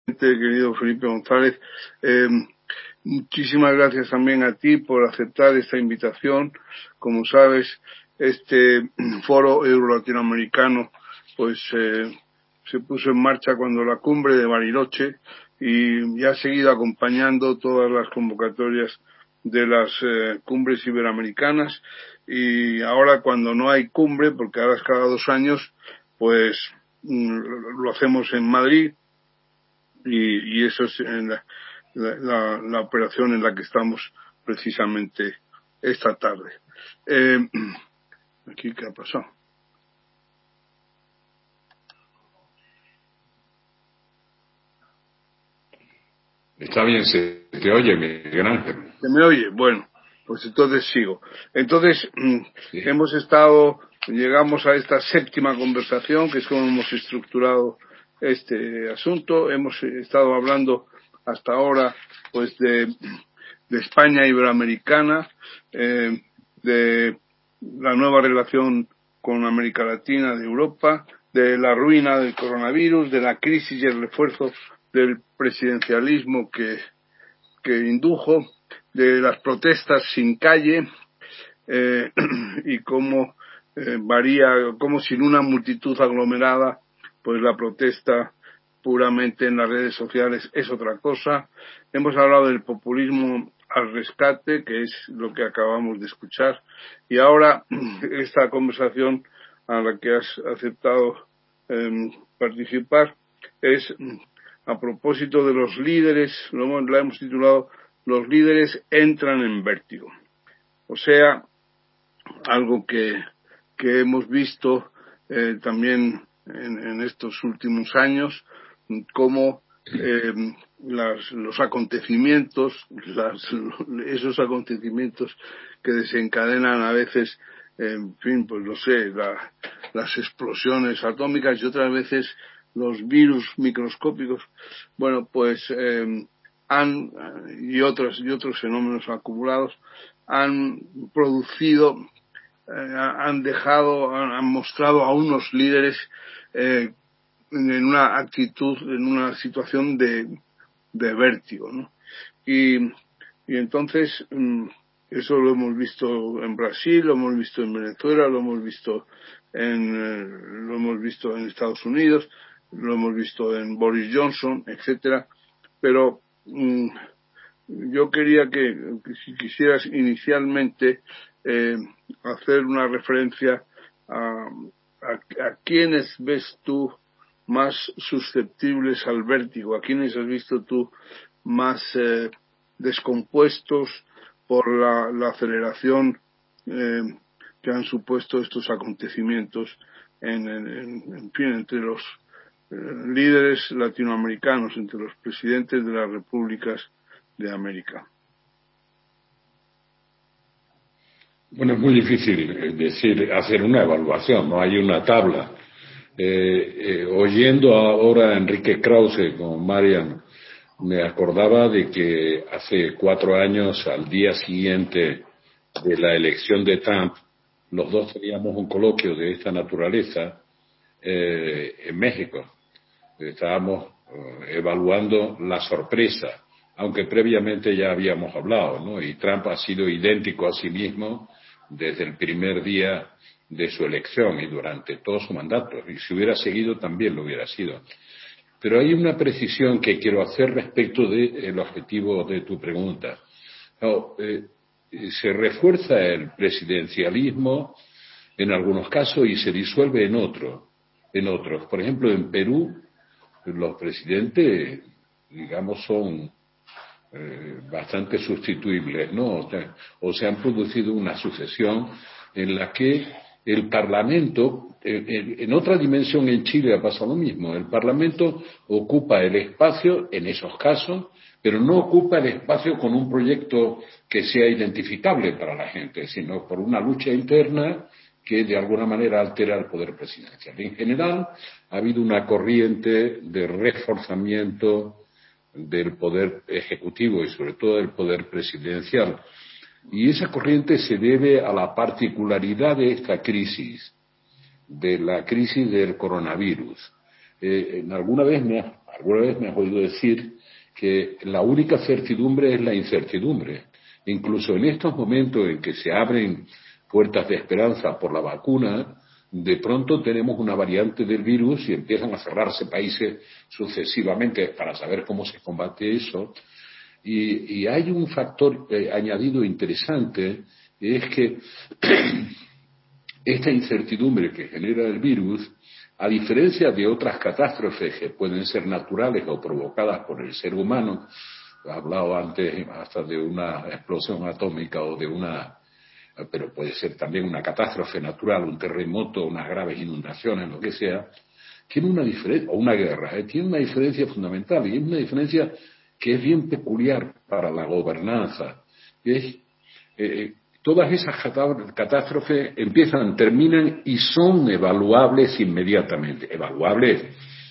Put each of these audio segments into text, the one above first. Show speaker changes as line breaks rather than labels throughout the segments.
querido Felipe González. Muchísimas gracias también a ti por aceptar esta invitación. Como sabes, este foro euro-latinoamericano se puso en marcha cuando la cumbre de Bariloche y ha seguido acompañando todas las convocatorias de las cumbres iberoamericanas, y ahora cuando no hay cumbre, porque ahora es cada 2 años, pues lo hacemos en Madrid, y eso es en la operación en la que estamos precisamente esta tarde. Aquí, ¿qué ha pasado?
Está bien, se te oye, Miguel Ángel.
¿Se me oye? Bueno, pues entonces sigo. Entonces,
Sí.
llegamos a esta 7ª conversación, que es como hemos estructurado este asunto. Hemos estado hablando hasta ahora, pues, de España iberoamericana, de la nueva relación con América Latina, de Europa, de la ruina del coronavirus, de la crisis y el refuerzo del presidencialismo que indujo, de las protestas sin calle, y cómo varía, cómo sin una multitud aglomerada, pues la protesta puramente en las redes sociales es otra cosa. Hemos hablado del populismo al rescate, que es lo que acabamos de escuchar, y ahora esta conversación a la que has aceptado participar es a propósito de los líderes. La hemos titulado "Los líderes entran en vértigo", o sea, algo que hemos visto también en estos últimos años, cómo los acontecimientos, esos acontecimientos que desencadenan a veces, en fin, pues no sé, las explosiones atómicas, y otras veces los virus microscópicos, bueno, pues y otros fenómenos acumulados han producido, han mostrado a unos líderes en una actitud, en una situación de vértigo, ¿no? Y entonces eso lo hemos visto en Brasil, lo hemos visto en Venezuela, lo hemos visto en Estados Unidos, lo hemos visto en Boris Johnson, etcétera. Pero yo quería que si quisieras inicialmente hacer una referencia a quiénes ves tú más susceptibles al vértigo, a quiénes has visto tú más descompuestos por la aceleración que han supuesto estos acontecimientos en fin, entre los líderes latinoamericanos, entre los presidentes de las repúblicas de América.
Bueno, es muy difícil hacer una evaluación, no hay una tabla. Oyendo ahora a Enrique Krause con Marian, me acordaba de que hace 4 años, al día siguiente de la elección de Trump, los dos teníamos un coloquio de esta naturaleza en México. Estábamos evaluando la sorpresa, aunque previamente ya habíamos hablado, ¿no? Y Trump ha sido idéntico a sí mismo desde el primer día de su elección y durante todo su mandato, y si hubiera seguido también lo hubiera sido. Pero hay una precisión que quiero hacer respecto del objetivo de tu pregunta. Se refuerza el presidencialismo en algunos casos y se disuelve en otros. Por ejemplo, en Perú, los presidentes, digamos, son bastante sustituibles, ¿no? O se han producido una sucesión en la que el Parlamento, en otra dimensión en Chile ha pasado lo mismo, el Parlamento ocupa el espacio en esos casos, pero no ocupa el espacio con un proyecto que sea identificable para la gente, sino por una lucha interna que de alguna manera altera el poder presidencial. En general, ha habido una corriente de reforzamiento del poder ejecutivo y sobre todo del poder presidencial. Y esa corriente se debe a la particularidad de esta crisis, de la crisis del coronavirus. Alguna vez me has Alguna vez me has oído decir que la única certidumbre es la incertidumbre. Incluso en estos momentos en que se abren puertas de esperanza por la vacuna, de pronto tenemos una variante del virus y empiezan a cerrarse países sucesivamente para saber cómo se combate eso. Y hay un factor añadido interesante, es que esta incertidumbre que genera el virus, a diferencia de otras catástrofes que pueden ser naturales o provocadas por el ser humano, he hablado antes hasta de una explosión atómica o de pero puede ser también una catástrofe natural, un terremoto, unas graves inundaciones, lo que sea, tiene una diferencia, o una guerra, tiene una diferencia fundamental, y es una diferencia que es bien peculiar para la gobernanza. Todas esas catástrofes empiezan, terminan y son evaluables inmediatamente. Evaluables.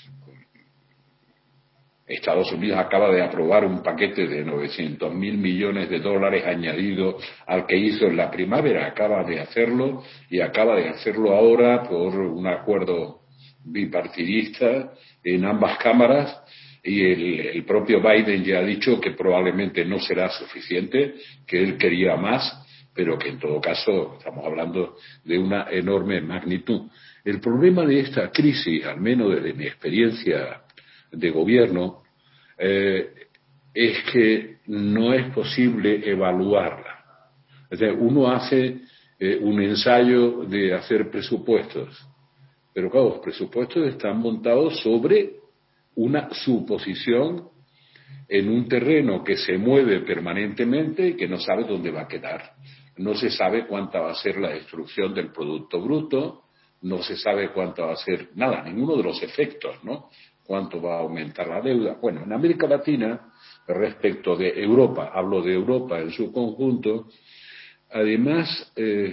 Estados Unidos acaba de aprobar un paquete de 900.000 millones de dólares añadido al que hizo en la primavera. Acaba de hacerlo y acaba de hacerlo ahora por un acuerdo bipartidista en ambas cámaras, y el propio Biden ya ha dicho que probablemente no será suficiente, que él quería más, pero que en todo caso estamos hablando de una enorme magnitud. El problema de esta crisis, al menos desde mi experiencia de gobierno, es que no es posible evaluarla. O sea, uno hace un ensayo de hacer presupuestos, pero claro, los presupuestos están montados sobre una suposición en un terreno que se mueve permanentemente y que no sabe dónde va a quedar. No se sabe cuánta va a ser la destrucción del Producto Bruto, no se sabe cuánto va a ser, nada, ninguno de los efectos, ¿no? Cuánto va a aumentar la deuda. Bueno, en América Latina, respecto de Europa, hablo de Europa en su conjunto, además,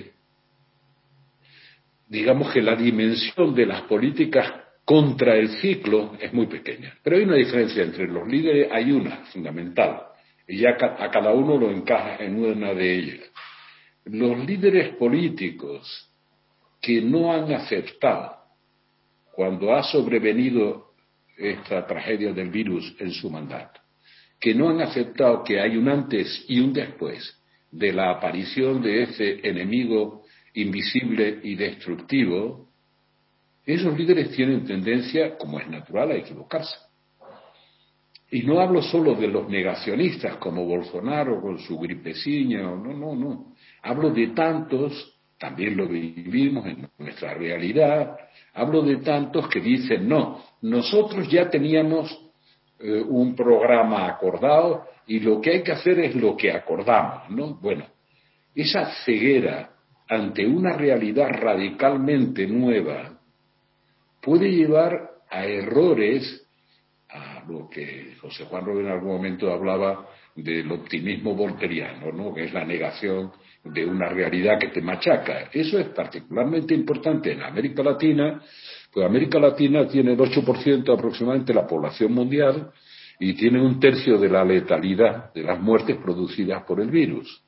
digamos que la dimensión de las políticas contra el ciclo es muy pequeña. Pero hay una diferencia entre los líderes, hay una fundamental, y ya a cada uno lo encaja en una de ellas. Los líderes políticos que no han aceptado, cuando ha sobrevenido esta tragedia del virus en su mandato, que no han aceptado que hay un antes y un después de la aparición de ese enemigo invisible y destructivo, esos líderes tienen tendencia, como es natural, a equivocarse. Y no hablo solo de los negacionistas como Bolsonaro con su gripeciña, no. Hablo de tantos, también lo vivimos en nuestra realidad, hablo de tantos que dicen, no, nosotros ya teníamos un programa acordado y lo que hay que hacer es lo que acordamos, ¿no? Bueno, esa ceguera ante una realidad radicalmente nueva puede llevar a errores, a lo que José Juan Rodríguez en algún momento hablaba del optimismo volteriano, ¿no? Que es la negación de una realidad que te machaca. Eso es particularmente importante en América Latina, pues América Latina tiene el 8% aproximadamente de la población mundial y tiene un tercio de la letalidad de las muertes producidas por el virus.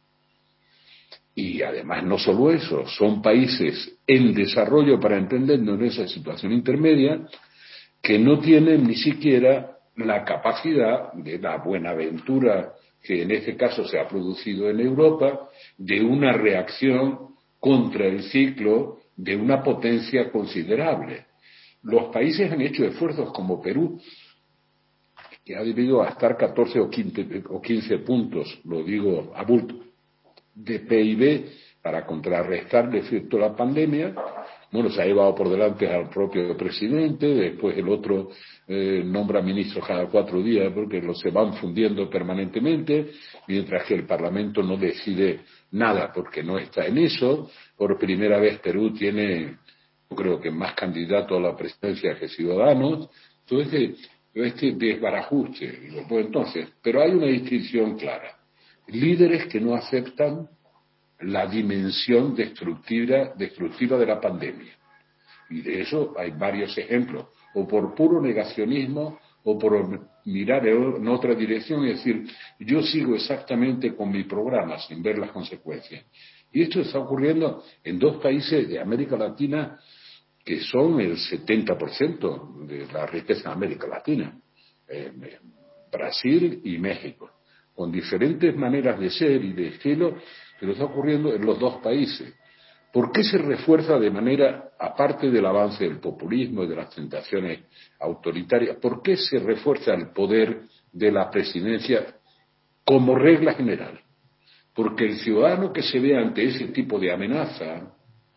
Y además no solo eso, son países en desarrollo, para entendernos en esa situación intermedia, que no tienen ni siquiera la capacidad de la buenaventura que en este caso se ha producido en Europa, de una reacción contra el ciclo de una potencia considerable. Los países han hecho esfuerzos como Perú, que ha debido a estar 14 o 15 puntos, lo digo a bulto, de PIB para contrarrestar el efecto de la pandemia. Bueno, se ha llevado por delante al propio presidente, después el otro nombra ministros cada 4 días porque los se van fundiendo permanentemente, mientras que el Parlamento no decide nada porque no está en eso. Por primera vez Perú tiene, yo creo que más candidatos a la presidencia que ciudadanos. Entonces, este desbarajuste. Pues entonces, pero hay una distinción clara. Líderes que no aceptan la dimensión destructiva de la pandemia. Y de eso hay varios ejemplos, o por puro negacionismo, o por mirar en otra dirección y decir, yo sigo exactamente con mi programa sin ver las consecuencias. Y esto está ocurriendo en 2 países de América Latina que son el 70% de la riqueza de América Latina. Brasil y México, con diferentes maneras de ser y de estilo, pero está ocurriendo en los dos países. ¿Por qué se refuerza de manera, aparte del avance del populismo y de las tentaciones autoritarias, por qué se refuerza el poder de la presidencia como regla general? Porque el ciudadano que se ve ante ese tipo de amenaza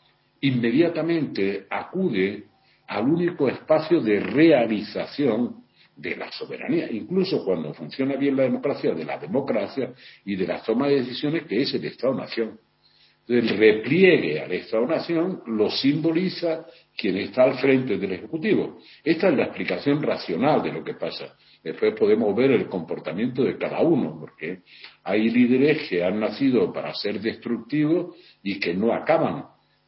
inmediatamente acude al único espacio de realización de la soberanía, incluso cuando funciona bien la democracia, de la democracia y de la toma de decisiones, que es el Estado-Nación. El repliegue al Estado-Nación lo simboliza quien está al frente del Ejecutivo. Esta es la explicación racional de lo que pasa. Después podemos ver el comportamiento de cada uno, porque hay líderes que han nacido para ser destructivos y que no acaban.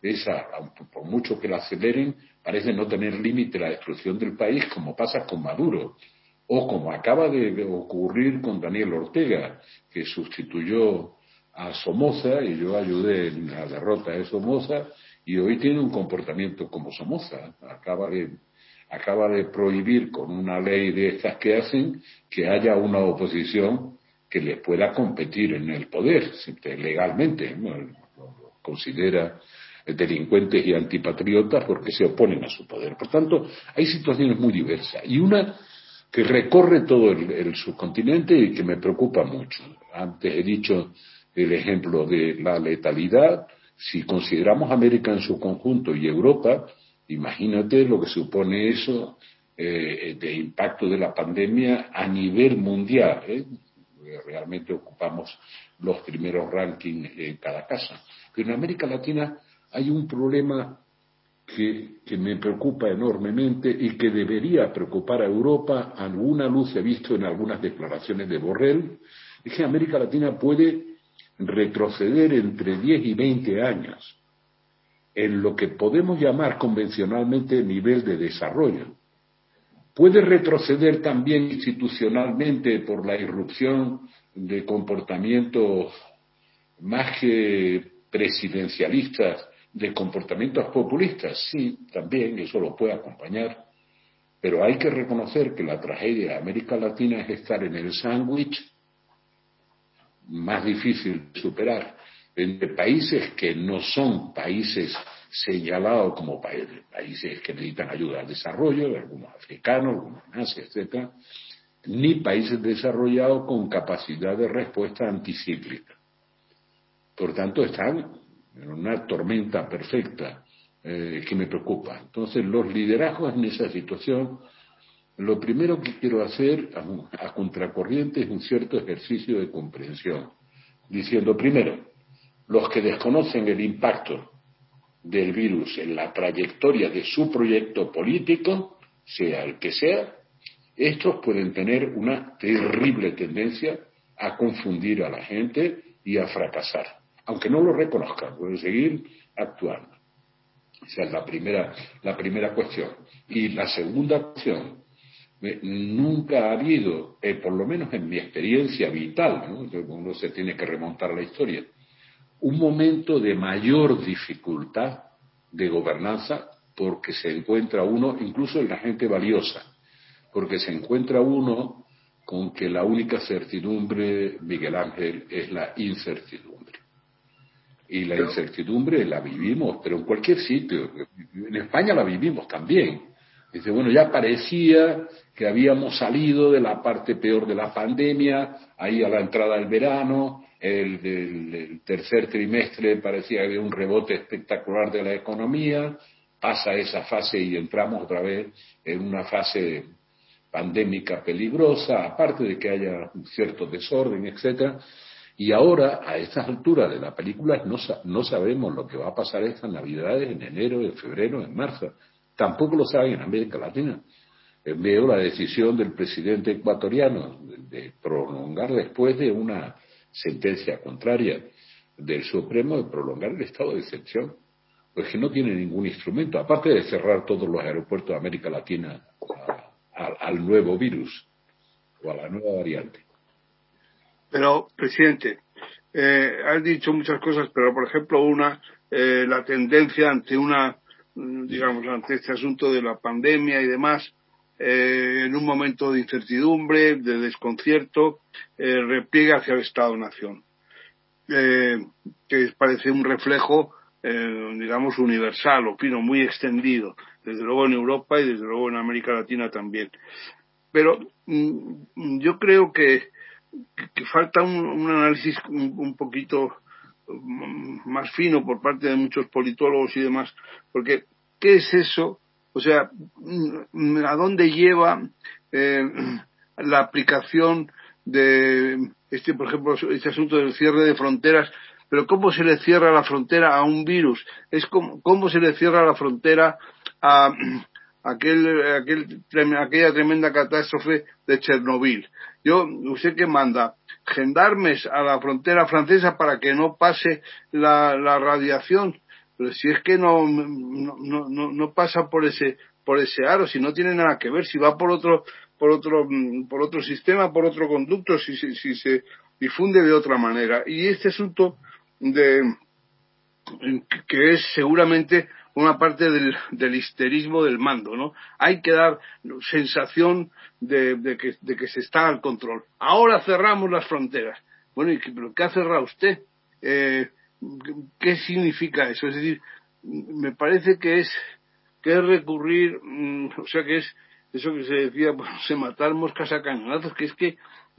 Por mucho que la aceleren, parece no tener límite la destrucción del país, como pasa con Maduro, o como acaba de ocurrir con Daniel Ortega, que sustituyó a Somoza, y yo ayudé en la derrota de Somoza, y hoy tiene un comportamiento como Somoza. Acaba de prohibir con una ley de estas que hacen que haya una oposición que les pueda competir en el poder, legalmente, ¿no? Lo considera delincuentes y antipatriotas porque se oponen a su poder. Por tanto, hay situaciones muy diversas, y una que recorre todo el subcontinente y que me preocupa mucho. Antes he dicho el ejemplo de la letalidad. Si consideramos América en su conjunto y Europa, imagínate lo que supone eso de impacto de la pandemia a nivel mundial. Realmente ocupamos los primeros rankings en cada casa. Pero en América Latina hay un problema que me preocupa enormemente y que debería preocupar a Europa. Alguna luz he visto en algunas declaraciones de Borrell. Es que América Latina puede retroceder entre 10 y 20 años en lo que podemos llamar convencionalmente nivel de desarrollo. Puede retroceder también institucionalmente por la irrupción de comportamientos más que presidencialistas, de comportamientos populistas. Sí, también eso lo puede acompañar, pero hay que reconocer que la tragedia de América Latina es estar en el sándwich más difícil de superar entre países que no son países señalados como países que necesitan ayuda al desarrollo, algunos africanos, algunos en Asia, etcétera, ni países desarrollados con capacidad de respuesta anticíclica. Por tanto, están en una tormenta perfecta que me preocupa. Entonces, los liderazgos en esa situación, lo primero que quiero hacer a contracorriente es un cierto ejercicio de comprensión, diciendo, primero, los que desconocen el impacto del virus en la trayectoria de su proyecto político, sea el que sea, estos pueden tener una terrible tendencia a confundir a la gente y a fracasar. Aunque no lo reconozcan, pueden seguir actuando. Esa es la primera cuestión. Y la segunda cuestión, nunca ha habido, por lo menos en mi experiencia vital, ¿no? Uno se tiene que remontar a la historia, un momento de mayor dificultad de gobernanza porque se encuentra uno, incluso en la gente valiosa, porque se encuentra uno con que la única certidumbre, Miguel Ángel, es la incertidumbre. Y la incertidumbre la vivimos, pero en cualquier sitio. En España la vivimos también. Dice, bueno, ya parecía que habíamos salido de la parte peor de la pandemia, ahí a la entrada del verano, el tercer trimestre parecía que había un rebote espectacular de la economía, pasa esa fase y entramos otra vez en una fase pandémica peligrosa, aparte de que haya un cierto desorden, etcétera. Y ahora, a estas alturas de la película, no sabemos lo que va a pasar estas Navidades en enero, en febrero, en marzo. Tampoco lo saben en América Latina. Veo la decisión del presidente ecuatoriano de prolongar, después de una sentencia contraria del Supremo, de prolongar el estado de excepción. Pues que no tiene ningún instrumento, aparte de cerrar todos los aeropuertos de América Latina al nuevo virus o a la nueva variante.
Pero, presidente, has dicho muchas cosas, pero por ejemplo la tendencia ante ante este asunto de la pandemia y demás, en un momento de incertidumbre, de desconcierto, repliega hacia el Estado-Nación, que parece un reflejo, digamos, universal, opino, muy extendido, desde luego en Europa y desde luego en América Latina también. Pero yo creo que falta un análisis un poquito más fino por parte de muchos politólogos y demás, porque ¿qué es eso? O sea, ¿a dónde lleva la aplicación de por ejemplo, este asunto del cierre de fronteras? Pero ¿cómo se le cierra la frontera a un virus? Es cómo se le cierra la frontera a aquella tremenda catástrofe de Chernobyl. ¿Usted qué manda? Gendarmes a la frontera francesa para que no pase la radiación. Pero si es que no pasa por ese aro, si no tiene nada que ver, si va por otro sistema, por otro conducto, si se difunde de otra manera. Y este asunto que es seguramente una parte del histerismo del mando, ¿no? Hay que dar sensación de que se está al control. Ahora cerramos las fronteras. Bueno, ¿pero qué ha cerrado usted? ¿Qué significa eso? Es decir, me parece que es recurrir, o sea, que es eso que se decía, pues, matar moscas a cañonazos, que es que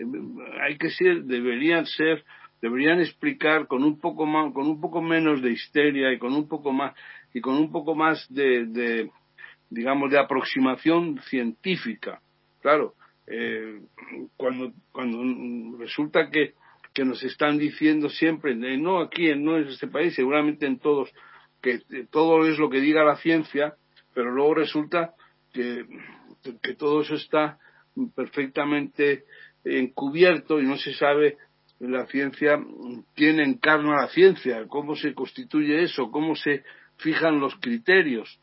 deberían explicar con un poco menos de histeria y con un poco más de digamos, de aproximación científica. Claro, cuando resulta que nos están diciendo siempre, no aquí, no en este país, seguramente en todos, que todo es lo que diga la ciencia, pero luego resulta que todo eso está perfectamente encubierto y no se sabe la ciencia, quién encarna la ciencia, cómo se constituye eso, cómo se fijan los criterios,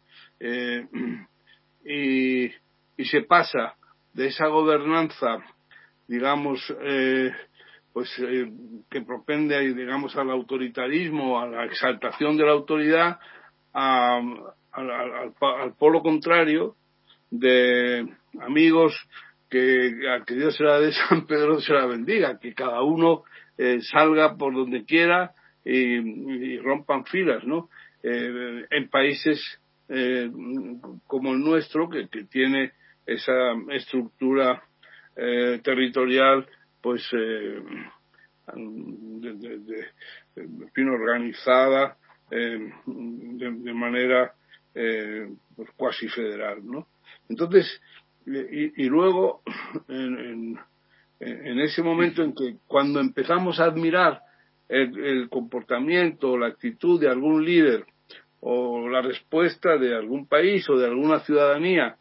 y se pasa de esa gobernanza, digamos, que propende, digamos, al autoritarismo, a la exaltación de la autoridad, al polo contrario, de amigos a que Dios se la dé, San Pedro se la bendiga, que cada uno salga por donde quiera y rompan filas, ¿no? En países como el nuestro, que tiene esa estructura territorial, pues bien organizada, de manera pues cuasi federal, ¿no? Entonces, y luego en ese momento en que cuando empezamos a admirar el comportamiento o la actitud de algún líder o la respuesta de algún país o de alguna ciudadanía,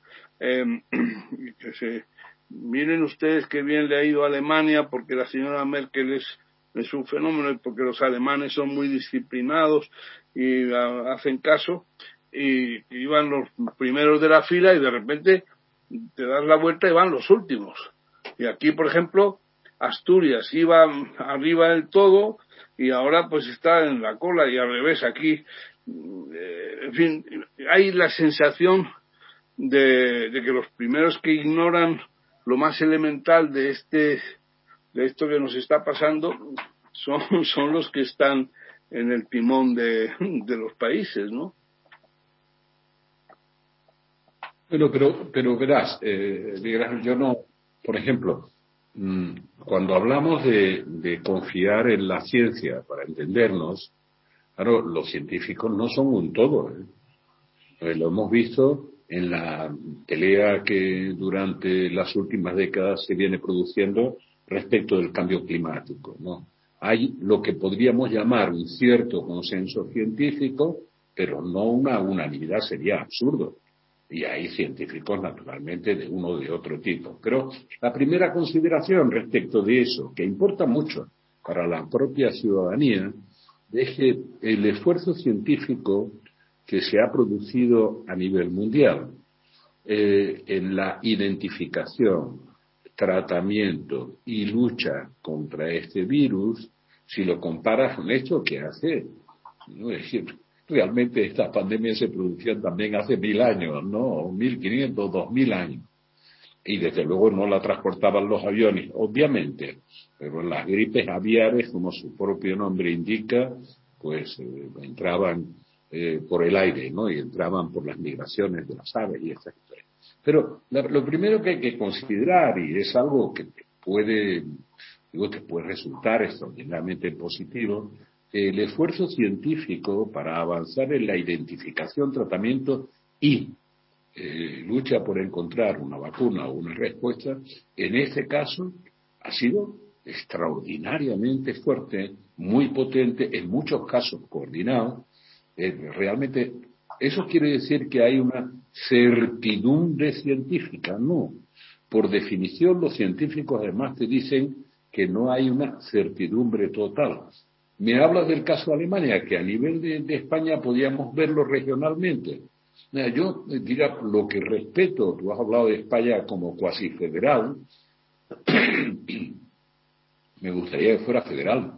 miren ustedes qué bien le ha ido a Alemania porque la señora Merkel es un fenómeno y porque los alemanes son muy disciplinados y hacen caso, y iban los primeros de la fila y de repente te das la vuelta y van los últimos. Y aquí, por ejemplo, Asturias iba arriba del todo y ahora pues está en la cola, y al revés aquí. En fin, hay la sensación de que los primeros que ignoran lo más elemental de esto que nos está pasando son los que están en el timón de los países, ¿no?
Pero verás, yo no, por ejemplo, cuando hablamos de confiar en la ciencia para entendernos, claro, los científicos no son un todo, ¿eh? Lo hemos visto en la pelea que durante las últimas décadas se viene produciendo respecto del cambio climático, ¿no? Hay lo que podríamos llamar un cierto consenso científico, pero no una unanimidad, sería absurdo. Y hay científicos, naturalmente, de uno o de otro tipo. Pero la primera consideración respecto de eso, que importa mucho para la propia ciudadanía, es que el esfuerzo científico que se ha producido a nivel mundial en la identificación, tratamiento y lucha contra este virus, si lo comparas con esto que hace, ¿no? Es decir, realmente estas pandemias se producían también hace 1000 años, ¿no? 1500, 2000 años. y desde luego no la transportaban los aviones, obviamente, pero las gripes aviares, como su propio nombre indica, pues entraban por el aire, ¿no? Y entraban por las migraciones de las aves y estas historias. Pero lo primero que hay que considerar, y es algo que te puede resultar extraordinariamente positivo, el esfuerzo científico para avanzar en la identificación, tratamiento y lucha por encontrar una vacuna o una respuesta, en este caso ha sido extraordinariamente fuerte, muy potente, en muchos casos coordinado. Realmente, ¿eso quiere decir que hay una certidumbre científica? No. Por definición, los científicos además te dicen que no hay una certidumbre total. Me hablas del caso de Alemania, que a nivel de España podíamos verlo regionalmente. Mira, yo diga lo que respeto, tú has hablado de España como cuasi federal, me gustaría que fuera federal,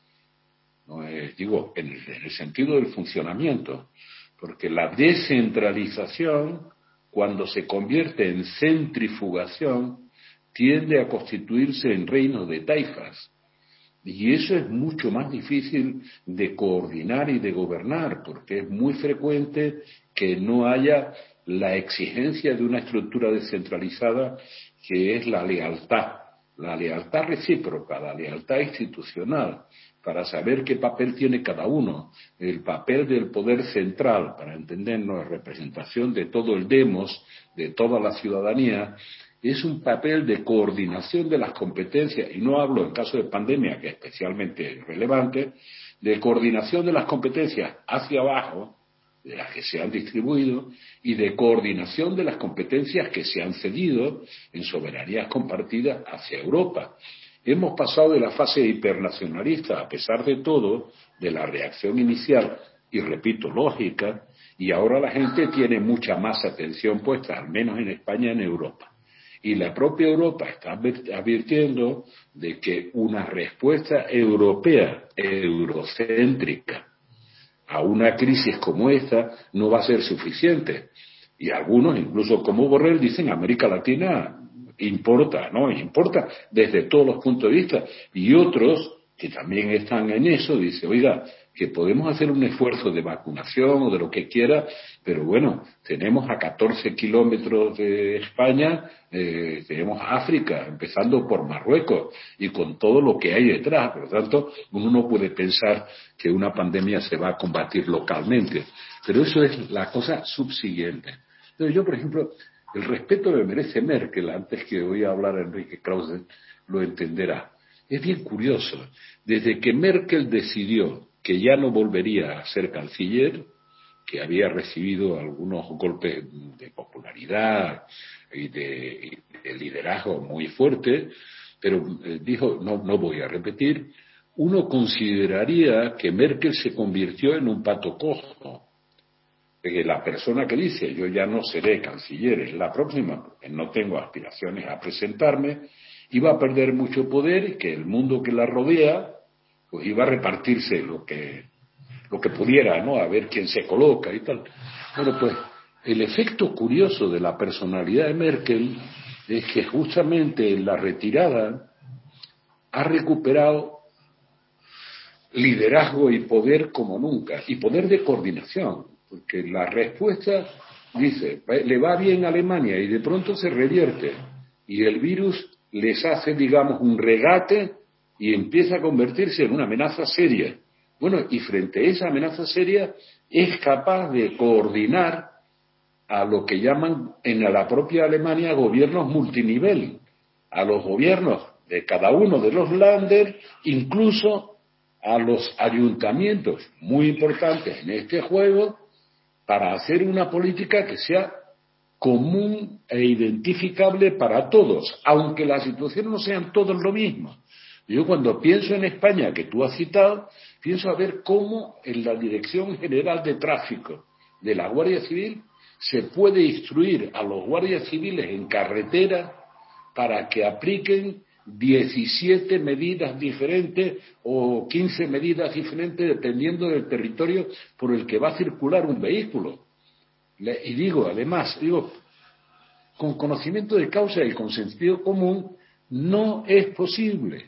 no digo, en el sentido del funcionamiento, porque la descentralización, cuando se convierte en centrifugación, tiende a constituirse en reinos de taifas. Y eso es mucho más difícil de coordinar y de gobernar, porque es muy frecuente que no haya la exigencia de una estructura descentralizada, que es la lealtad recíproca, la lealtad institucional, para saber qué papel tiene cada uno, el papel del poder central, para entendernos, representación de todo el demos, de toda la ciudadanía. Es un papel de coordinación de las competencias, y no hablo en caso de pandemia, que es especialmente relevante, de coordinación de las competencias hacia abajo, de las que se han distribuido, y de coordinación de las competencias que se han cedido en soberanías compartidas hacia Europa. Hemos pasado de la fase hipernacionalista, a pesar de todo, de la reacción inicial, y repito, lógica, y ahora la gente tiene mucha más atención puesta, al menos en España, en Europa. Y la propia Europa está advirtiendo de que una respuesta europea, eurocéntrica, a una crisis como esta no va a ser suficiente. Y algunos, incluso como Borrell, dicen América Latina importa, ¿no? Importa desde todos los puntos de vista. Y otros, que también están en eso, dicen, oiga, que podemos hacer un esfuerzo de vacunación o de lo que quiera, pero bueno, tenemos a 14 kilómetros de España, tenemos África, empezando por Marruecos, y con todo lo que hay detrás. Por lo tanto, uno no puede pensar que una pandemia se va a combatir localmente. Pero eso es la cosa subsiguiente. Entonces yo, por ejemplo, el respeto que merece Merkel, antes que voy a hablar a Enrique Krause, lo entenderá. Es bien curioso. Desde que Merkel decidió que ya no volvería a ser canciller, que había recibido algunos golpes de popularidad y de liderazgo muy fuerte, pero dijo, no voy a repetir, uno consideraría que Merkel se convirtió en un pato cojo. Que la persona que dice, yo ya no seré canciller, es la próxima, porque no tengo aspiraciones a presentarme, iba a perder mucho poder y que el mundo que la rodea, pues iba a repartirse lo que pudiera, ¿no? A ver quién se coloca y tal. Bueno, pues el efecto curioso de la personalidad de Merkel es que justamente en la retirada ha recuperado liderazgo y poder como nunca, y poder de coordinación, porque la respuesta dice, le va bien a Alemania y de pronto se revierte, y el virus les hace, digamos, un regate y empieza a convertirse en una amenaza seria. Bueno, y frente a esa amenaza seria es capaz de coordinar a lo que llaman en la propia Alemania gobiernos multinivel, a los gobiernos de cada uno de los Länder, incluso a los ayuntamientos, muy importantes en este juego, para hacer una política que sea común e identificable para todos, aunque las situaciones no sean todas lo mismo. Yo cuando pienso en España, que tú has citado, pienso a ver cómo en la Dirección General de Tráfico de la Guardia Civil se puede instruir a los guardias civiles en carretera para que apliquen 17 medidas diferentes o 15 medidas diferentes dependiendo del territorio por el que va a circular un vehículo. Y digo, además, con conocimiento de causa y con sentido común no es posible.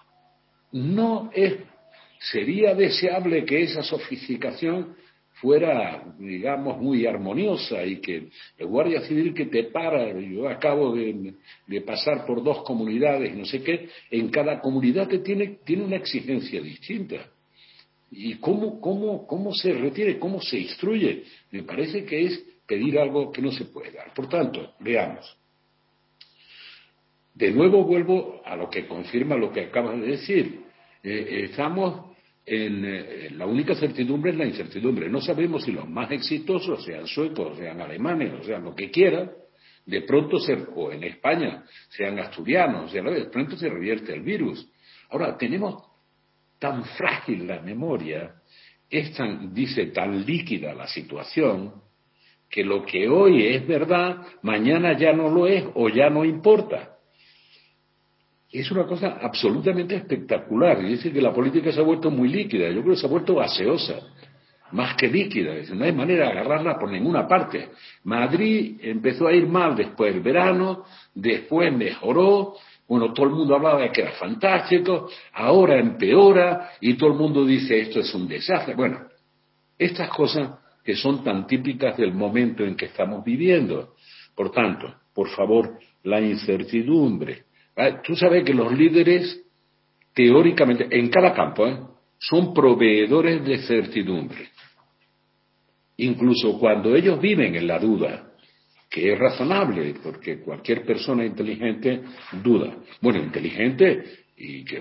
Sería deseable que esa sofisticación fuera, digamos, muy armoniosa y que el guardia civil que te para, yo acabo de pasar por 2 comunidades, no sé qué, en cada comunidad tiene una exigencia distinta. ¿Y cómo se retiene, cómo se instruye? Me parece que es pedir algo que no se puede dar. Por tanto, veamos. De nuevo vuelvo a lo que confirma lo que acabas de decir. Estamos en la única certidumbre es la incertidumbre. No sabemos si los más exitosos, sean suecos, sean alemanes, o sean lo que quieran, de pronto o en España, sean asturianos, de pronto se revierte el virus. Ahora, tenemos tan frágil la memoria, tan líquida la situación, que lo que hoy es verdad, mañana ya no lo es o ya no importa. Es una cosa absolutamente espectacular. Y dice que la política se ha vuelto muy líquida. Yo creo que se ha vuelto gaseosa, más que líquida. No hay manera de agarrarla por ninguna parte. Madrid empezó a ir mal después del verano, después mejoró. Bueno, todo el mundo hablaba de que era fantástico, ahora empeora y todo el mundo dice esto es un desastre. Bueno, estas cosas que son tan típicas del momento en que estamos viviendo. Por tanto, por favor, la incertidumbre. Tú sabes que los líderes, teóricamente, en cada campo, son proveedores de certidumbre. Incluso cuando ellos viven en la duda, que es razonable, porque cualquier persona inteligente duda. Bueno, inteligente y que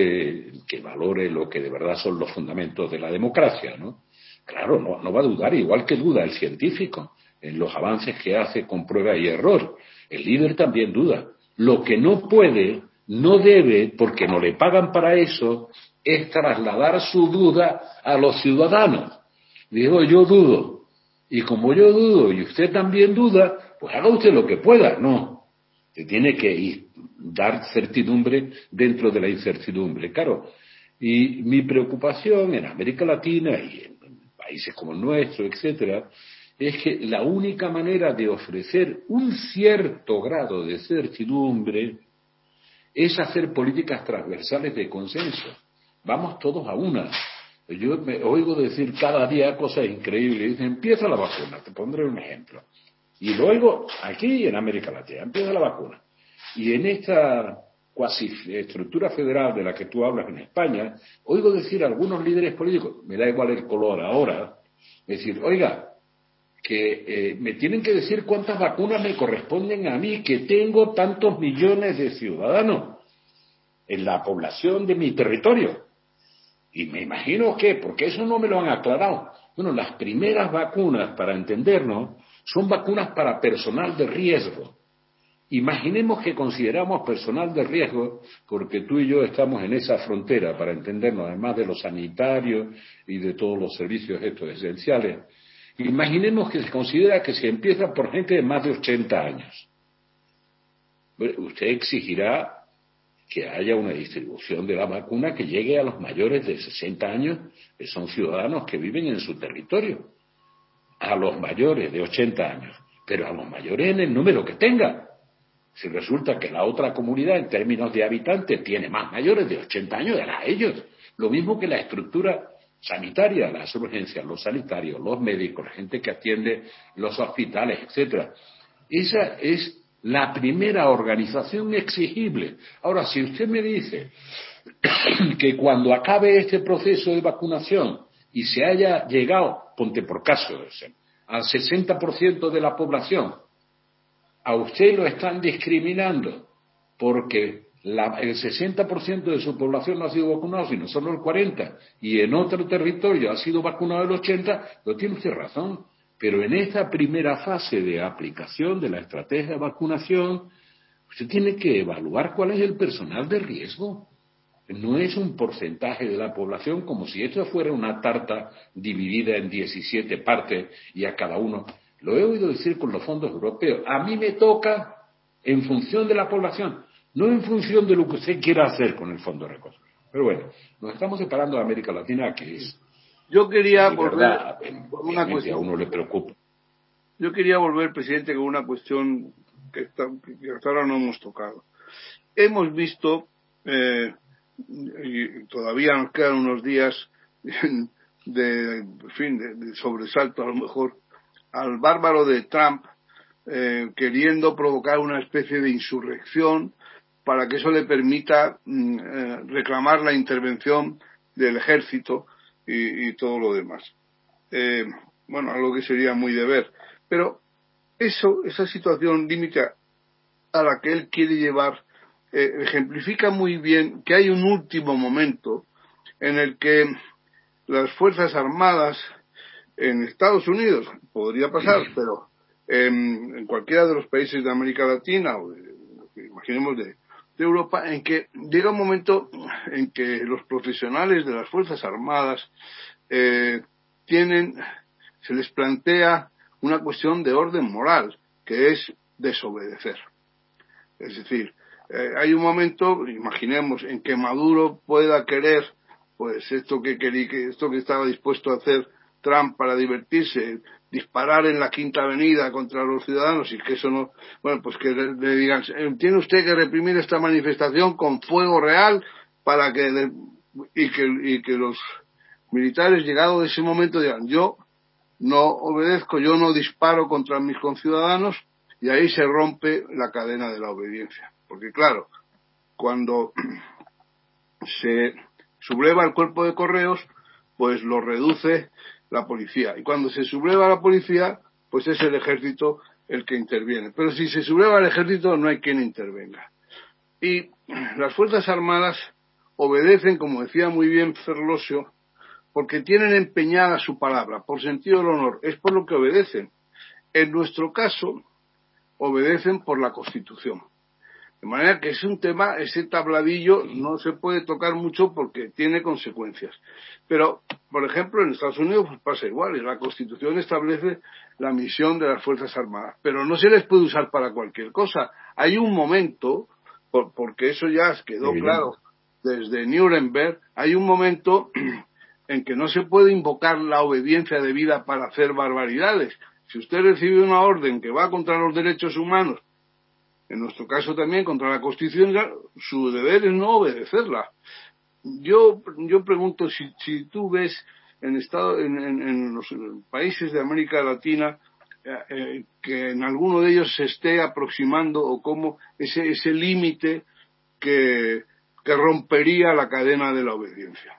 valore lo que de verdad son los fundamentos de la democracia, ¿no? Claro, no va a dudar, igual que duda el científico, en los avances que hace con prueba y error. El líder también duda. Lo que no puede, no debe, porque no le pagan para eso, es trasladar su duda a los ciudadanos. Digo, yo dudo. Y como yo dudo y usted también duda, pues haga usted lo que pueda. No, se tiene que dar certidumbre dentro de la incertidumbre. Claro, y mi preocupación en América Latina y en países como el nuestro, etcétera, es que la única manera de ofrecer un cierto grado de certidumbre es hacer políticas transversales de consenso. Vamos todos a una. Yo me oigo decir cada día cosas increíbles. Dicen, empieza la vacuna, te pondré un ejemplo. Y lo oigo aquí en América Latina, empieza la vacuna. Y en esta cuasi estructura federal de la que tú hablas en España, oigo decir a algunos líderes políticos, me da igual el color ahora, decir, oiga, que me tienen que decir cuántas vacunas me corresponden a mí, que tengo tantos millones de ciudadanos en la población de mi territorio. Y me imagino que, porque eso no me lo han aclarado. Bueno, las primeras vacunas, para entendernos, son vacunas para personal de riesgo. Imaginemos que consideramos personal de riesgo, porque tú y yo estamos en esa frontera, para entendernos, además de los sanitarios y de todos los servicios estos esenciales. Imaginemos que se considera que se empieza por gente de más de 80 años. Bueno, usted exigirá que haya una distribución de la vacuna que llegue a los mayores de 60 años, que son ciudadanos que viven en su territorio, a los mayores de 80 años, pero a los mayores en el número que tenga. Si resulta que la otra comunidad, en términos de habitantes, tiene más mayores de 80 años, dará a ellos. Lo mismo que la estructura sanitaria, las urgencias, los sanitarios, los médicos, la gente que atiende los hospitales, etcétera. Esa es la primera organización exigible. Ahora, si usted me dice que cuando acabe este proceso de vacunación y se haya llegado, ponte por caso, al 60% de la población, a usted lo están discriminando porque el 60% de su población no ha sido vacunado, sino solo el 40%, y en otro territorio ha sido vacunado el 80%, no tiene usted razón. Pero en esta primera fase de aplicación de la estrategia de vacunación, usted tiene que evaluar cuál es el personal de riesgo. No es un porcentaje de la población como si esto fuera una tarta dividida en 17 partes y a cada uno. Lo he oído decir con los fondos europeos. A mí me toca en función de la población, no en función de lo que usted quiera hacer con el fondo de recursos. Pero bueno, nos estamos separando de América Latina, que es...
Yo quería
por una cuestión. A uno le preocupa.
Yo quería volver, presidente, con una cuestión que hasta ahora no hemos tocado. Hemos visto, y todavía nos quedan unos días de sobresalto a lo mejor, al bárbaro de Trump queriendo provocar una especie de insurrección para que eso le permita reclamar la intervención del ejército y todo lo demás. Algo que sería muy de ver. Pero esa situación límite a la que él quiere llevar ejemplifica muy bien que hay un último momento en el que las Fuerzas Armadas en Estados Unidos, podría pasar, pero en cualquiera de los países de América Latina o imaginemos de Europa, en que llega un momento en que los profesionales de las Fuerzas Armadas se les plantea una cuestión de orden moral, que es desobedecer. Es decir, hay un momento, imaginemos, en que Maduro pueda querer, pues esto que estaba dispuesto a hacer Trump para divertirse, disparar en la Quinta Avenida contra los ciudadanos, y que eso no, pues que le digan, tiene usted que reprimir esta manifestación con fuego real para que los militares, llegado ese momento, digan, yo no obedezco, yo no disparo contra mis conciudadanos, y ahí se rompe la cadena de la obediencia. Porque claro, cuando se subleva el cuerpo de correos, pues lo reduce la policía. Y cuando se subleva la policía, pues es el ejército el que interviene. Pero si se subleva el ejército, no hay quien intervenga. Y las Fuerzas Armadas obedecen, como decía muy bien Ferlosio, porque tienen empeñada su palabra, por sentido del honor. Es por lo que obedecen. En nuestro caso, obedecen por la Constitución. De manera que es un tema, ese tabladillo no se puede tocar mucho porque tiene consecuencias. Pero, por ejemplo, en Estados Unidos pues pasa igual, y la Constitución establece la misión de las Fuerzas Armadas, pero no se les puede usar para cualquier cosa. Hay un momento, porque eso ya quedó claro desde Nuremberg, hay un momento en que no se puede invocar la obediencia debida para hacer barbaridades. Si usted recibe una orden que va contra los derechos humanos, en nuestro caso también contra la Constitución, su deber es no obedecerla. Yo pregunto si tú ves en los países de América Latina que en alguno de ellos se esté aproximando o cómo ese límite que rompería la cadena de la obediencia.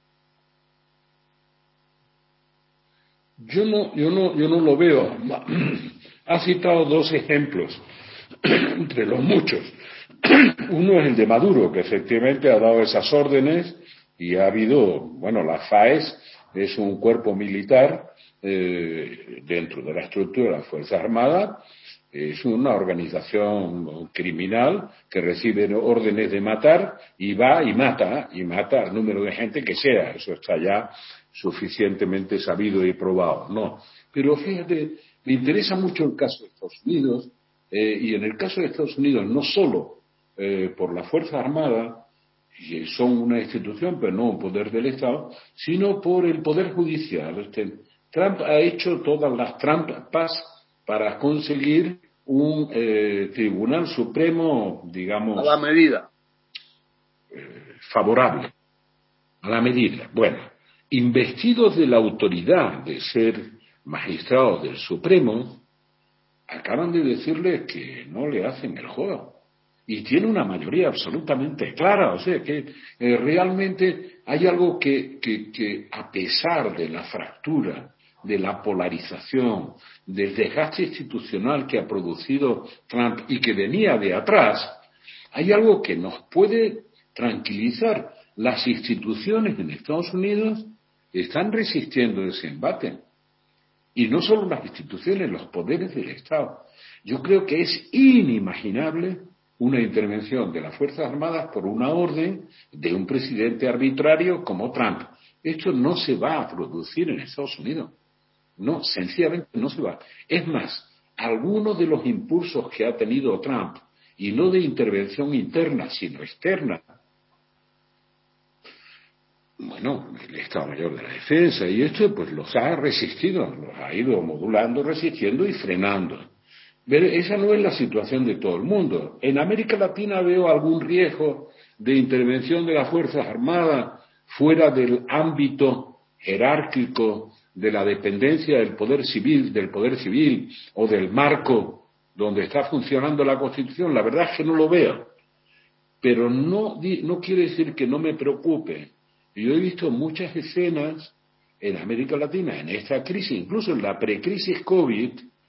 Yo no lo veo. Ha citado dos ejemplos entre los muchos. Uno es el de Maduro, que efectivamente ha dado esas órdenes y ha habido, la FAES es un cuerpo militar dentro de la estructura de las Fuerzas Armadas, es una organización criminal que recibe órdenes de matar y va y mata al número de gente que sea. Eso está ya suficientemente sabido y probado. No, pero fíjate, me interesa mucho el caso de Estados Unidos, y en el caso de Estados Unidos no solo por las Fuerzas Armadas, que son una institución pero no un poder del Estado, sino por el poder judicial. Trump ha hecho todas las trampas para conseguir un Tribunal Supremo, digamos,
a la medida,
favorable a la medida. Bueno, investidos de la autoridad de ser magistrados del Supremo, acaban de decirle que no le hacen el juego. Y tiene una mayoría absolutamente clara. O sea que realmente hay algo que a pesar de la fractura, de la polarización, del desgaste institucional que ha producido Trump y que venía de atrás, hay algo que nos puede tranquilizar. Las instituciones en Estados Unidos están resistiendo ese embate. Y no solo las instituciones, los poderes del Estado. Yo creo que es inimaginable una intervención de las Fuerzas Armadas por una orden de un presidente arbitrario como Trump. Esto no se va a producir en Estados Unidos. No, sencillamente no se va. Es más, algunos de los impulsos que ha tenido Trump, y no de intervención interna, sino externa, el Estado Mayor de la Defensa y esto, pues los ha resistido, los ha ido modulando, resistiendo y frenando. Pero esa no es la situación de todo el mundo. En América Latina veo algún riesgo de intervención de las Fuerzas Armadas fuera del ámbito jerárquico de la dependencia del poder civil o del marco donde está funcionando la Constitución. La verdad es que no lo veo. Pero no quiere decir que no me preocupe. Yo he visto muchas escenas en América Latina, en esta crisis, incluso en la precrisis COVID,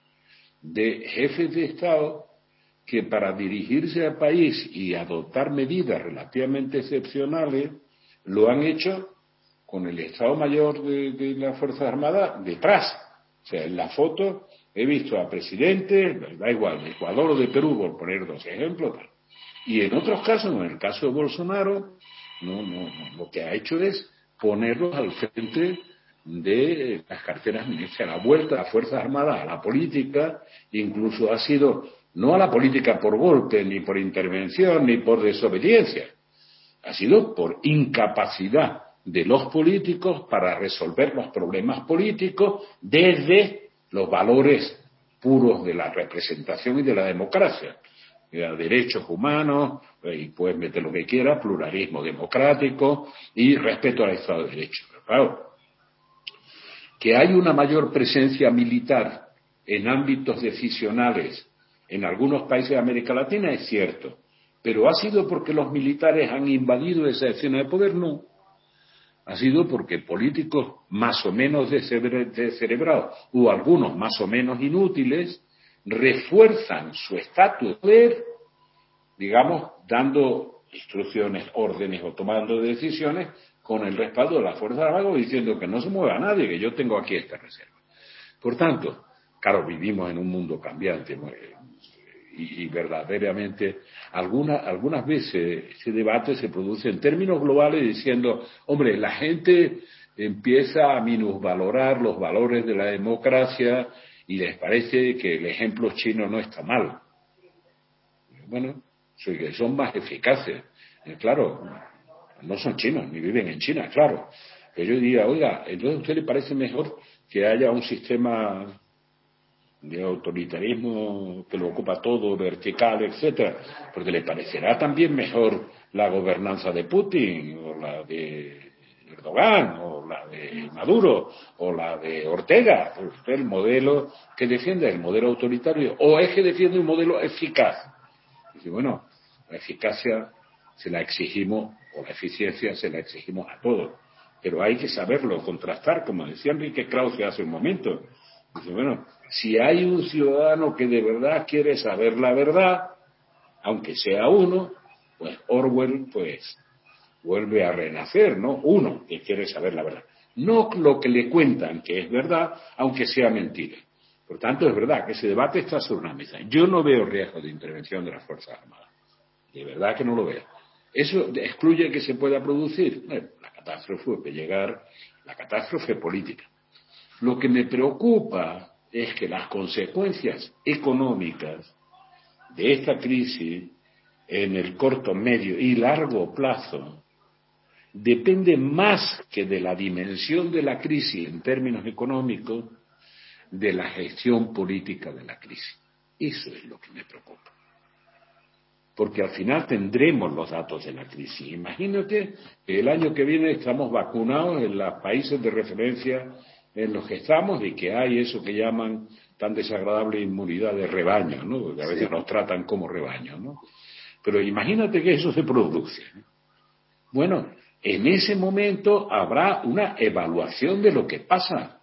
de jefes de Estado que para dirigirse al país y adoptar medidas relativamente excepcionales lo han hecho con el Estado Mayor de las Fuerzas Armadas detrás. O sea, en la foto he visto a presidentes, da igual, de Ecuador o de Perú, por poner dos ejemplos. Y en otros casos, en el caso de Bolsonaro, lo que ha hecho es ponerlos al frente de las carteras ministeriales, la vuelta a las Fuerzas Armadas a la política, incluso ha sido no a la política por golpe, ni por intervención, ni por desobediencia, ha sido por incapacidad de los políticos para resolver los problemas políticos desde los valores puros de la representación y de la democracia. Derechos humanos, y puedes meter lo que quieras, pluralismo democrático y respeto al Estado de Derecho. Pero claro, que hay una mayor presencia militar en ámbitos decisionales en algunos países de América Latina es cierto, pero ¿ha sido porque los militares han invadido esa escena de poder? No. Ha sido porque políticos más o menos descerebrados o algunos más o menos inútiles refuerzan su estatus de poder, digamos, dando instrucciones, órdenes o tomando decisiones con el respaldo de las Fuerzas Armadas diciendo que no se mueva nadie, que yo tengo aquí esta reserva. Por tanto, claro, vivimos en un mundo cambiante y verdaderamente algunas veces ese debate se produce en términos globales diciendo, hombre, la gente empieza a minusvalorar los valores de la democracia y les parece que el ejemplo chino no está mal. Bueno, que son más eficaces. Claro, no son chinos, ni viven en China, claro. Pero yo diría, oiga, entonces a usted le parece mejor que haya un sistema de autoritarismo que lo ocupa todo, vertical, etcétera, porque le parecerá también mejor la gobernanza de Putin, o la de Erdogan, o la de Maduro, o la de Ortega. Usted el modelo que defiende, el modelo autoritario, o es que defiende un modelo eficaz. Dice, bueno, la eficacia se la exigimos, o la eficiencia se la exigimos a todos, pero hay que saberlo contrastar, como decía Enrique Krause hace un momento. Dice, bueno, si hay un ciudadano que de verdad quiere saber la verdad, aunque sea uno, pues Orwell pues vuelve a renacer, ¿no? Uno que quiere saber la verdad. No lo que le cuentan que es verdad, aunque sea mentira. Por tanto, es verdad que ese debate está sobre una mesa. Yo no veo riesgo de intervención de las Fuerzas Armadas. De verdad que no lo veo. ¿Eso excluye que se pueda producir? Bueno, la catástrofe puede llegar, la catástrofe política. Lo que me preocupa es que las consecuencias económicas de esta crisis en el corto, medio y largo plazo dependen más que de la dimensión de la crisis en términos económicos, de la gestión política de la crisis. Eso es lo que me preocupa. Porque al final tendremos los datos de la crisis. Imagínate que el año que viene estamos vacunados en los países de referencia en los que estamos y que hay eso que llaman tan desagradable inmunidad de rebaño, ¿no? Porque a veces nos tratan como rebaño, ¿no? Pero imagínate que eso se produce. Bueno, en ese momento habrá una evaluación de lo que pasa.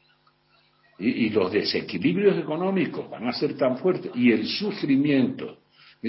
Y los desequilibrios económicos van a ser tan fuertes y el sufrimiento.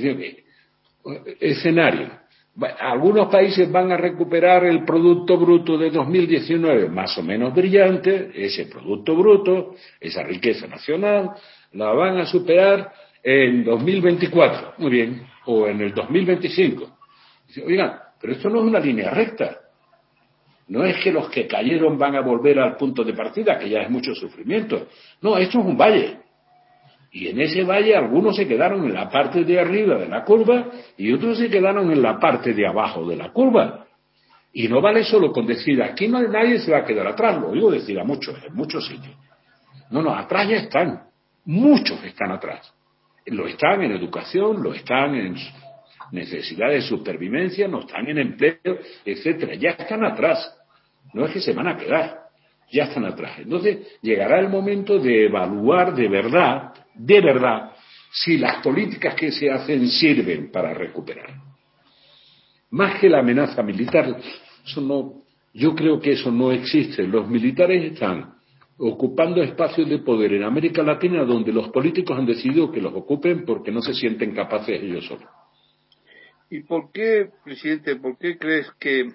Escenario. Algunos países van a recuperar el Producto Bruto de 2019 más o menos brillante, ese Producto Bruto, esa riqueza nacional, la van a superar en 2024, muy bien, o en el 2025. Oigan, pero esto no es una línea recta. No es que los que cayeron van a volver al punto de partida, que ya es mucho sufrimiento. No, esto es un valle. Y en ese valle algunos se quedaron en la parte de arriba de la curva y otros se quedaron en la parte de abajo de la curva. Y no vale solo con decir, aquí no hay nadie se va a quedar atrás, lo oigo decir a muchos, en muchos sitios. No, atrás ya están, muchos están atrás. Lo están en educación, lo están en necesidades de supervivencia, no están en empleo, etcétera. Ya están atrás. No es que se van a quedar, ya están atrás. Entonces, llegará el momento de evaluar de verdad, si las políticas que se hacen sirven para recuperar. Más que la amenaza militar, yo creo que eso no existe. Los militares están ocupando espacios de poder en América Latina donde los políticos han decidido que los ocupen porque no se sienten capaces ellos solos.
¿Y por qué, presidente, por qué crees que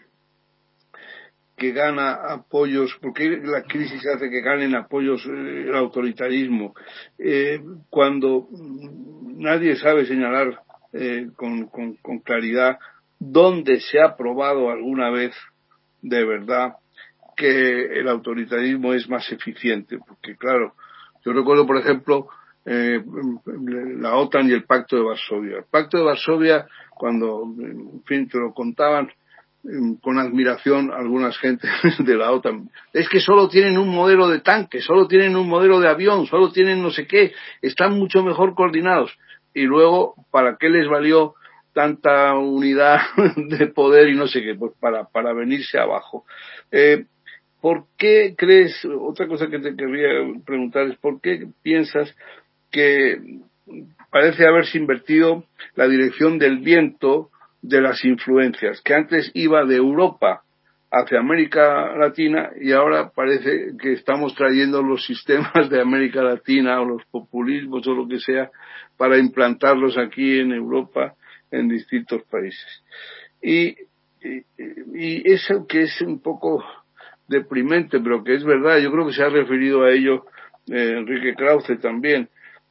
gana apoyos, por qué la crisis hace que ganen apoyos el autoritarismo, cuando nadie sabe señalar con claridad dónde se ha probado alguna vez de verdad que el autoritarismo es más eficiente? Porque claro, yo recuerdo por ejemplo la OTAN y el Pacto de Varsovia. El Pacto de Varsovia, cuando en fin te lo contaban con admiración algunas gentes de la OTAN, es que solo tienen un modelo de tanque, solo tienen un modelo de avión, solo tienen no sé qué, están mucho mejor coordinados. Y luego, ¿para qué les valió tanta unidad de poder y no sé qué? Pues para venirse abajo. ¿Por qué crees, otra cosa que te querría preguntar es, ¿por qué piensas que parece haberse invertido la dirección del viento de las influencias, que antes iba de Europa hacia América Latina y ahora parece que estamos trayendo los sistemas de América Latina o los populismos o lo que sea para implantarlos aquí en Europa en distintos países? Y eso que es un poco deprimente, pero que es verdad, yo creo que se ha referido a ello Enrique Krause también,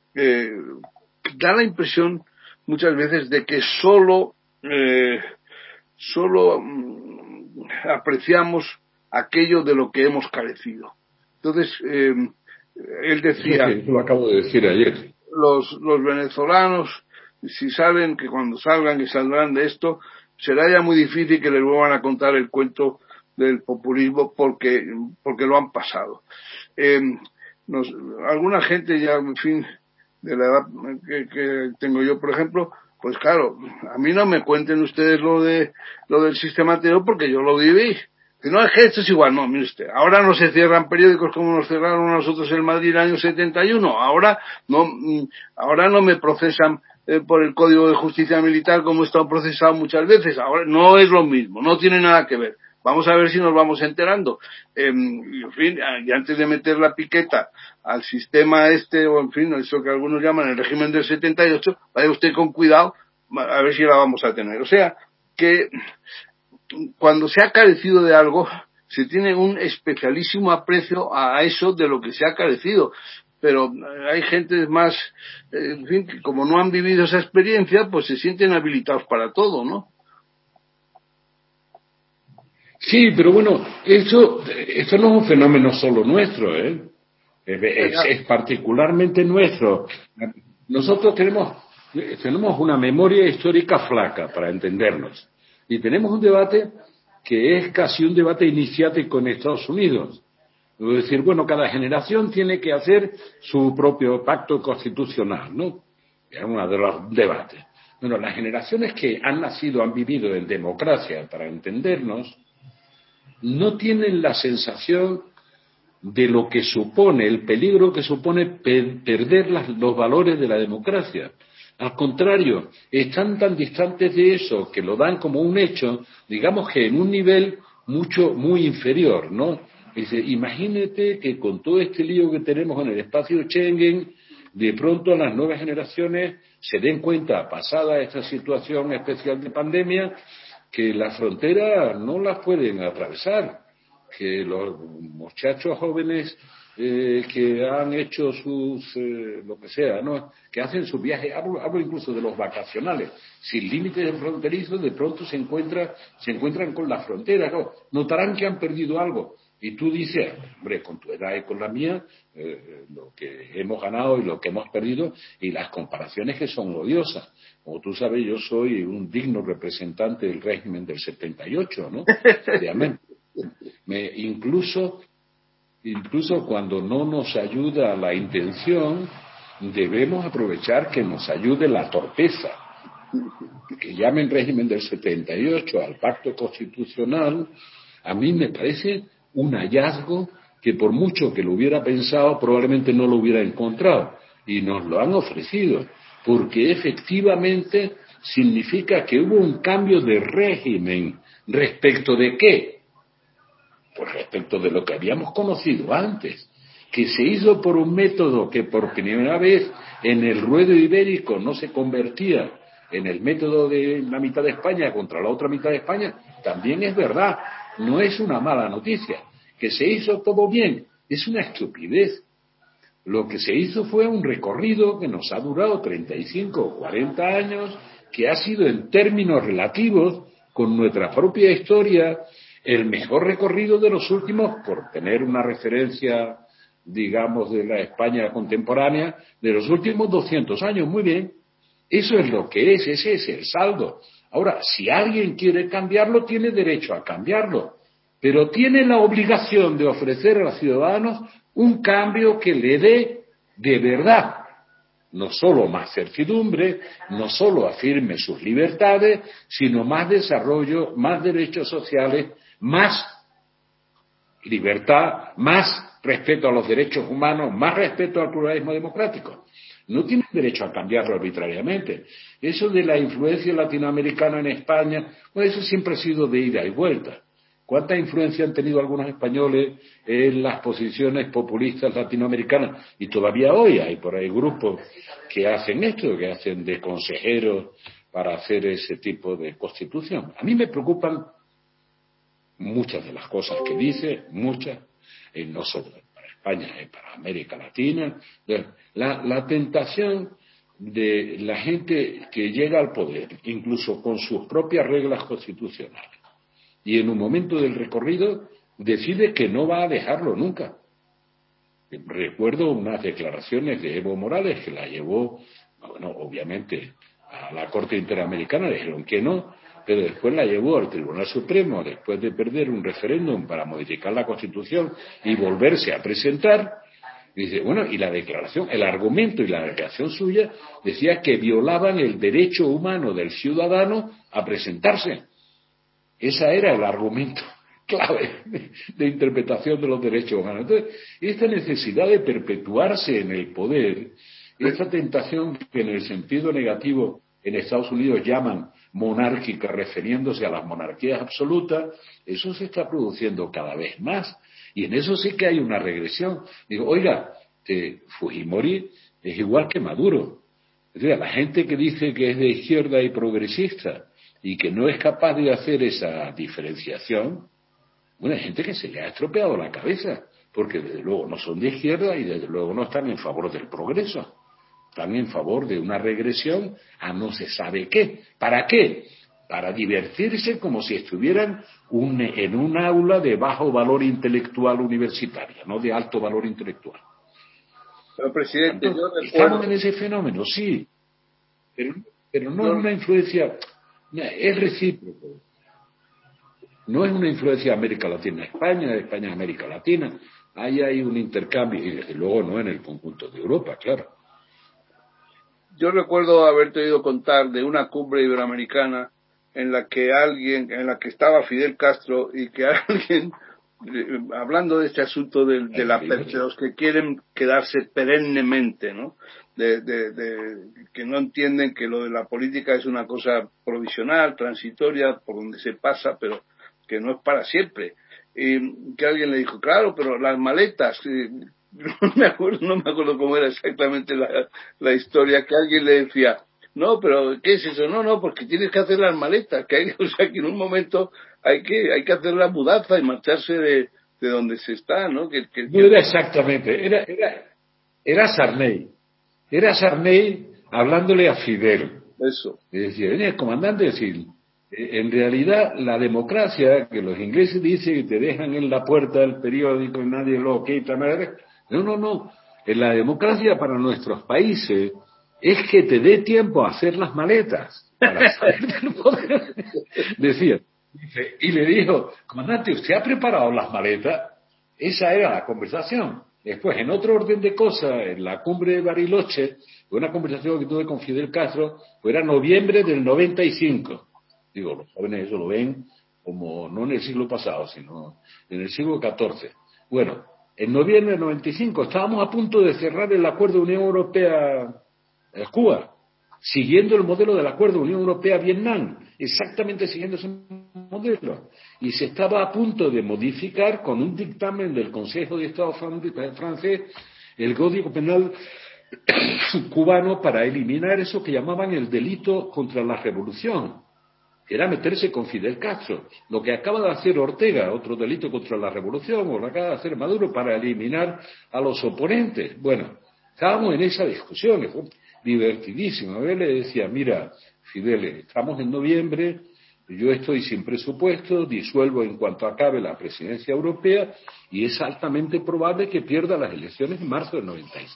da la impresión muchas veces de que solo apreciamos aquello de lo que hemos carecido. Entonces, él decía,
lo acabo de decir ayer,
los venezolanos, si salen, que cuando salgan y saldrán de esto, será ya muy difícil que les vuelvan a contar el cuento del populismo porque lo han pasado. Alguna gente ya, en fin, de la edad que tengo yo, por ejemplo, pues claro, a mí no me cuenten ustedes lo del sistema anterior porque yo lo viví. Que no, es que esto es igual, no, mire usted, ahora no se cierran periódicos como nos cerraron a nosotros en Madrid en el año 71, ahora no me procesan por el Código de Justicia Militar como he estado procesado muchas veces, ahora no es lo mismo, no tiene nada que ver. Vamos a ver si nos vamos enterando. En fin, y antes de meter la piqueta al sistema o en fin, eso que algunos llaman el régimen del 78, vaya usted con cuidado, a ver si la vamos a tener. O sea, que cuando se ha carecido de algo, se tiene un especialísimo aprecio a eso de lo que se ha carecido. Pero hay gente más, en fin, que como no han vivido esa experiencia, pues se sienten habilitados para todo, ¿no?
Sí, pero bueno, esto no es un fenómeno solo nuestro, ¿eh? Es particularmente nuestro. Nosotros tenemos una memoria histórica flaca, para entendernos, y tenemos un debate que es casi un debate iniciático en Estados Unidos. Es decir, bueno, cada generación tiene que hacer su propio pacto constitucional, ¿no? Es uno de los debates. Bueno, las generaciones que han nacido, han vivido en democracia, para entendernos, no tienen la sensación de lo que supone, el peligro que supone perder los valores de la democracia. Al contrario, están tan distantes de eso que lo dan como un hecho, digamos que en un nivel muy inferior, ¿no? Dice, imagínate que con todo este lío que tenemos en el espacio Schengen, de pronto las nuevas generaciones se den cuenta, pasada esta situación especial de pandemia, que las fronteras no las pueden atravesar, que los muchachos jóvenes que han hecho lo que sea, ¿no? Que hacen sus viajes, hablo incluso de los vacacionales, sin límites fronterizos, de pronto se encuentran con las fronteras, ¿no? Notarán que han perdido algo. Y tú dices, hombre, con tu edad y con la mía, lo que hemos ganado y lo que hemos perdido, y las comparaciones que son odiosas. Como tú sabes, yo soy un digno representante del régimen del 78, ¿no? Incluso cuando no nos ayuda la intención, debemos aprovechar que nos ayude la torpeza. Que llamen régimen del 78 al pacto constitucional, a mí me parece un hallazgo que por mucho que lo hubiera pensado probablemente no lo hubiera encontrado, y nos lo han ofrecido, porque efectivamente significa que hubo un cambio de régimen. ¿Respecto de qué? Pues respecto de lo que habíamos conocido antes, que se hizo por un método que por primera vez en el ruedo ibérico no se convertía en el método de la mitad de España contra la otra mitad de España, también es verdad, no es una mala noticia. Que se hizo todo bien, es una estupidez. Lo que se hizo fue un recorrido que nos ha durado 35 o 40 años, que ha sido en términos relativos, con nuestra propia historia, el mejor recorrido de los últimos, por tener una referencia, digamos, de la España contemporánea, de los últimos 200 años. Muy bien, eso es lo que es, ese es el saldo. Ahora, si alguien quiere cambiarlo, tiene derecho a cambiarlo, pero tiene la obligación de ofrecer a los ciudadanos un cambio que le dé de verdad no solo más certidumbre, no solo afirme sus libertades, sino más desarrollo, más derechos sociales, más libertad, más respeto a los derechos humanos, más respeto al pluralismo democrático. No tienen derecho a cambiarlo arbitrariamente. Eso de la influencia latinoamericana en España, pues eso siempre ha sido de ida y vuelta. ¿Cuánta influencia han tenido algunos españoles en las posiciones populistas latinoamericanas? Y todavía hoy hay por ahí grupos que hacen esto, que hacen de consejeros para hacer ese tipo de constitución. A mí me preocupan muchas de las cosas que dice, muchas, no solo para España, para América Latina, la tentación de la gente que llega al poder, incluso con sus propias reglas constitucionales, y en un momento del recorrido decide que no va a dejarlo nunca. Recuerdo unas declaraciones de Evo Morales que la llevó, bueno, obviamente a la Corte Interamericana, le dijeron que no, pero después la llevó al Tribunal Supremo después de perder un referéndum para modificar la Constitución y volverse a presentar. Dice, bueno, y la declaración, el argumento y la declaración suya decía que violaban el derecho humano del ciudadano a presentarse. Ese era el argumento clave de interpretación de los derechos humanos. Entonces, esta necesidad de perpetuarse en el poder, esta tentación que en el sentido negativo en Estados Unidos llaman monárquica, refiriéndose a las monarquías absolutas, eso se está produciendo cada vez más. Y en eso sí que hay una regresión. Digo, oiga, Fujimori es igual que Maduro. Es decir, la gente que dice que es de izquierda y progresista y que no es capaz de hacer esa diferenciación, bueno, hay gente que se le ha estropeado la cabeza, porque desde luego no son de izquierda y desde luego no están en favor del progreso, están en favor de una regresión a no se sabe qué. ¿Para qué? Para divertirse como si estuvieran en un aula de bajo valor intelectual universitaria, no de alto valor intelectual.
Pero, presidente, yo recuerdo...
Estamos en ese fenómeno, sí, pero no es una influencia... Es recíproco. No es una influencia de América Latina a España, de España a América Latina. Ahí hay un intercambio, y desde luego no en el conjunto de Europa, claro.
Yo recuerdo haberte oído contar de una cumbre iberoamericana en la que estaba Fidel Castro y que alguien, hablando de este asunto de los que quieren quedarse perennemente, ¿no? Que no entienden que lo de la política es una cosa provisional, transitoria, por donde se pasa, pero que no es para siempre. Y que alguien le dijo, claro, pero las maletas, no me acuerdo cómo era exactamente la historia, que alguien le decía, no, pero ¿qué es eso? No, porque tienes que hacer las maletas, o sea que en un momento hay que hacer la mudanza y marcharse de donde se está, ¿no?
No era exactamente, era Sarney. Era Sarney hablándole a Fidel.
Eso.
Y decía, oye, comandante, decir, en realidad la democracia, que los ingleses dicen que te dejan en la puerta del periódico y nadie lo quita, no. En la democracia para nuestros países es que te dé tiempo a hacer las maletas para salir del poder. Decía, y le dijo, comandante, ¿usted ha preparado las maletas? Esa era la conversación. Después, en otro orden de cosas, en la cumbre de Bariloche, una conversación que tuve con Fidel Castro, era noviembre del 95. Digo, los jóvenes eso lo ven como no en el siglo pasado, sino en el siglo XIV. Bueno, en noviembre del 95 estábamos a punto de cerrar el acuerdo Unión Europea-Cuba, siguiendo el modelo del acuerdo Unión Europea-Vietnam, exactamente siguiendo ese modelo. Y se estaba a punto de modificar con un dictamen del Consejo de Estado francés el Código Penal cubano para eliminar eso que llamaban el delito contra la revolución, que era meterse con Fidel Castro, lo que acaba de hacer Ortega, otro delito contra la revolución, o lo acaba de hacer Maduro para eliminar a los oponentes. Bueno, estábamos en esa discusión, fue divertidísimo. A ver, le decía, mira, Fidel, estamos en noviembre, yo estoy sin presupuesto, disuelvo en cuanto acabe la presidencia europea y es altamente probable que pierda las elecciones en marzo del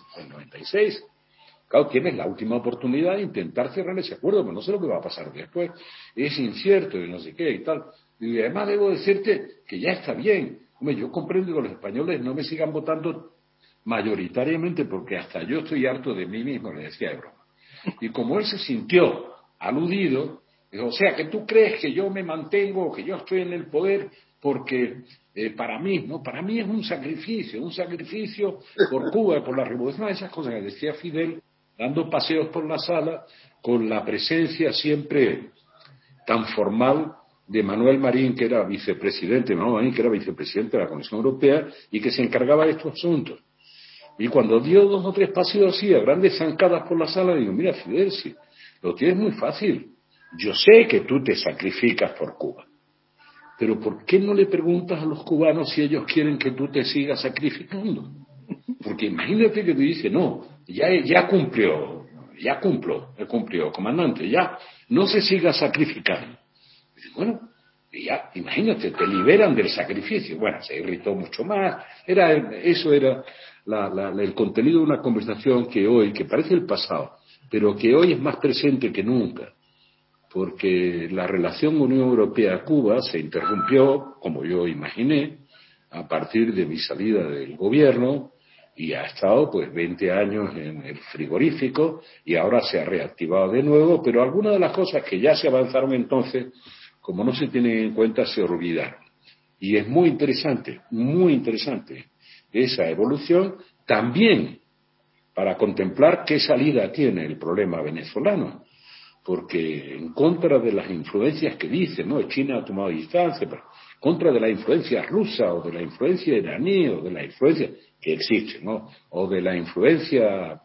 96. Claro, tienes la última oportunidad de intentar cerrar ese acuerdo, pero no sé lo que va a pasar después. Es incierto y no sé qué y tal. Y además debo decirte que ya está bien. Hombre, yo comprendo que los españoles no me sigan votando mayoritariamente porque hasta yo estoy harto de mí mismo, le decía de broma. Y como él se sintió aludido, dijo, o sea, que tú crees que yo me mantengo, que yo estoy en el poder porque para mí, ¿no? Para mí es un sacrificio por Cuba, por la revolución, esas cosas que decía Fidel, dando paseos por la sala, con la presencia siempre tan formal de Manuel Marín, que era vicepresidente de la Comisión Europea y que se encargaba de estos asuntos. Y cuando dio 2 o 3 paseos así, a grandes zancadas por la sala, digo, mira, Fidel, si lo tienes muy fácil. Yo sé que tú te sacrificas por Cuba, pero ¿por qué no le preguntas a los cubanos si ellos quieren que tú te sigas sacrificando? Porque imagínate que te dice, no, ya cumplió, he cumplido, comandante, ya no se siga sacrificando. Dice, bueno, ya, imagínate, te liberan del sacrificio. Bueno, se irritó mucho más. Eso era el contenido de una conversación que hoy, que parece el pasado, pero que hoy es más presente que nunca, porque la relación Unión Europea-Cuba se interrumpió, como yo imaginé, a partir de mi salida del gobierno, y ha estado pues 20 años en el frigorífico y ahora se ha reactivado de nuevo, pero algunas de las cosas que ya se avanzaron entonces, como no se tienen en cuenta, se olvidaron. Y es muy interesante esa evolución también para contemplar qué salida tiene el problema venezolano, porque en contra de las influencias que dicen, ¿no? China ha tomado distancia, pero contra de la influencia rusa o de la influencia iraní o de la influencia que existe, ¿no? O de la influencia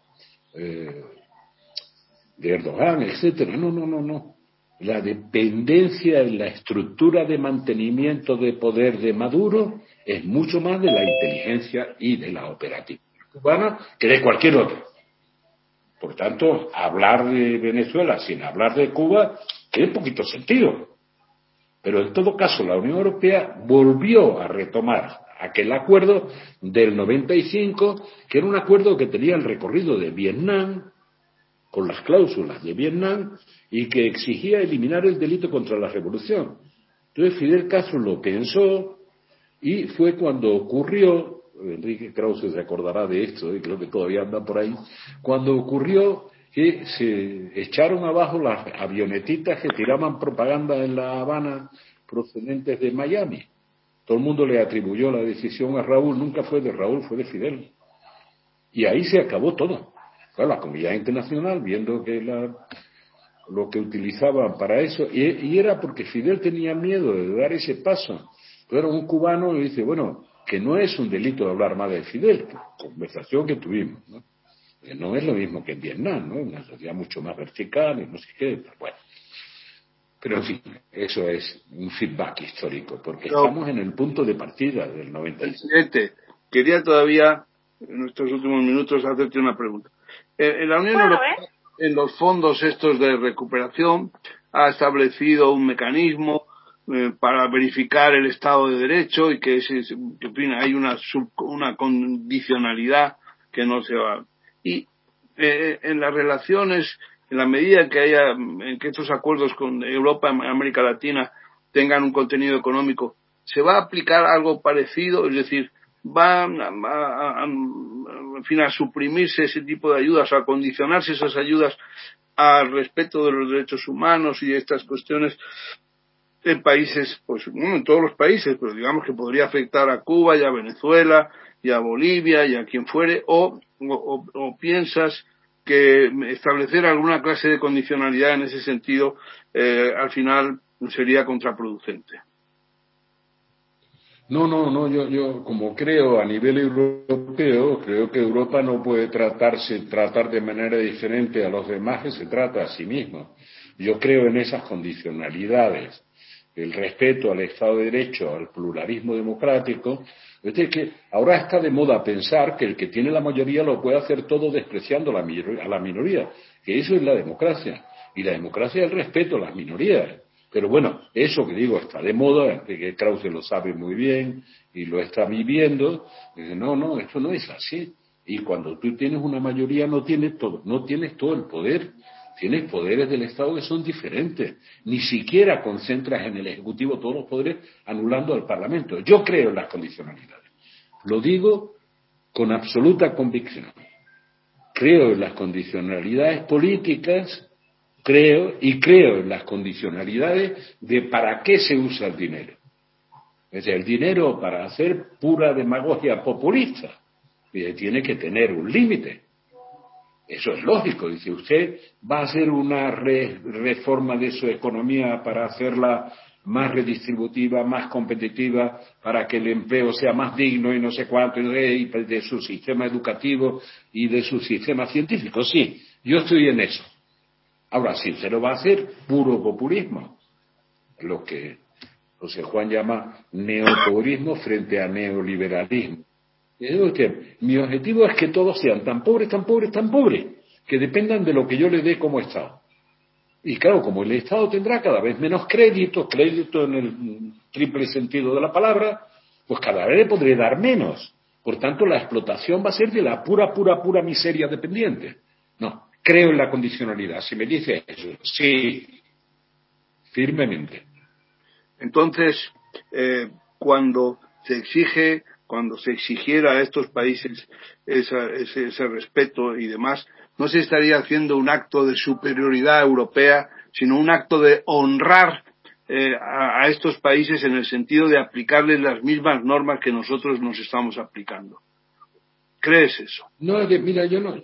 de Erdogan, etcétera. No. La dependencia en la estructura de mantenimiento de poder de Maduro es mucho más de la inteligencia y de la operativa cubana que de cualquier otro. Por tanto, hablar de Venezuela sin hablar de Cuba tiene poquito sentido. Pero en todo caso, la Unión Europea volvió a retomar aquel acuerdo del 95, que era un acuerdo que tenía el recorrido de Vietnam, con las cláusulas de Vietnam, y que exigía eliminar el delito contra la revolución. Entonces Fidel Castro lo pensó y fue cuando ocurrió, Enrique Krause se acordará de esto, y creo que todavía anda por ahí, cuando ocurrió que se echaron abajo las avionetitas que tiraban propaganda en La Habana procedentes de Miami. Todo el mundo le atribuyó la decisión a Raúl, nunca fue de Raúl, fue de Fidel. Y ahí se acabó todo. Claro, la comunidad internacional, viendo que lo que utilizaban para eso, y era porque Fidel tenía miedo de dar ese paso. Pero un cubano le dice, bueno, que no es un delito de hablar mal de Fidel, conversación que tuvimos, ¿no? Que no es lo mismo que en Vietnam, ¿no? Una sociedad mucho más vertical y no sé qué, pero bueno. Pero en fin, eso es un feedback histórico, porque estamos en el punto de partida del 96.
Presidente, quería todavía, en nuestros últimos minutos, hacerte una pregunta. En la Unión Europea, en los fondos estos de recuperación, ha establecido un mecanismo para verificar el Estado de Derecho y que en fin, hay una condicionalidad que no se va. Y en las relaciones, en la medida en que estos acuerdos con Europa y América Latina tengan un contenido económico, ¿se va a aplicar algo parecido? Es decir, va en fin, a suprimirse ese tipo de ayudas, a condicionarse esas ayudas al respeto de los derechos humanos y estas cuestiones en países, pues bueno, en todos los países, pero digamos que podría afectar a Cuba y a Venezuela y a Bolivia y a quien fuere, o piensas que establecer alguna clase de condicionalidad en ese sentido al final sería contraproducente.
No, yo como creo a nivel europeo, creo que Europa no puede tratar de manera diferente a los demás que se trata a sí mismo. Yo creo en esas condicionalidades, el respeto al Estado de Derecho, al pluralismo democrático. Es que ahora está de moda pensar que el que tiene la mayoría lo puede hacer todo despreciando a la minoría, que eso es la democracia. Y la democracia es el respeto a las minorías. Pero bueno, eso que digo está de moda, que Krause lo sabe muy bien y lo está viviendo. Dice, no, esto no es así. Y cuando tú tienes una mayoría no tienes todo el poder. Tienes poderes del Estado que son diferentes. Ni siquiera concentras en el Ejecutivo todos los poderes anulando al Parlamento. Yo creo en las condicionalidades. Lo digo con absoluta convicción. Creo en las condicionalidades políticas. Creo en las condicionalidades de para qué se usa el dinero. Es decir, el dinero para hacer pura demagogia populista tiene que tener un límite. Eso es lógico. Dice, usted va a hacer una reforma de su economía para hacerla más redistributiva, más competitiva, para que el empleo sea más digno y no sé cuánto, y de su sistema educativo y de su sistema científico. Sí, yo estoy en eso. Ahora, si se lo va a hacer, puro populismo, lo que José Juan llama neopopulismo frente a neoliberalismo. Y digo usted, mi objetivo es que todos sean tan pobres, que dependan de lo que yo le dé como Estado. Y claro, como el Estado tendrá cada vez menos crédito en el triple sentido de la palabra, pues cada vez le podré dar menos. Por tanto, la explotación va a ser de la pura miseria dependiente. No, creo en la condicionalidad. Si me dice eso, sí, firmemente.
Entonces, cuando se exigiera a estos países ese respeto y demás, no se estaría haciendo un acto de superioridad europea, sino un acto de honrar a estos países en el sentido de aplicarles las mismas normas que nosotros nos estamos aplicando. ¿Crees eso?
No, mira, yo no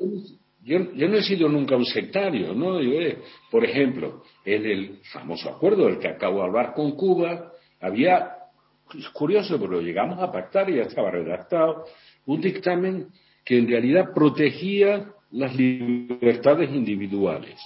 he sido nunca un sectario, ¿no? Por ejemplo, en el famoso acuerdo del que acabo de hablar con Cuba, había, es curioso, pero lo llegamos a pactar y ya estaba redactado, un dictamen que en realidad protegía las libertades individuales.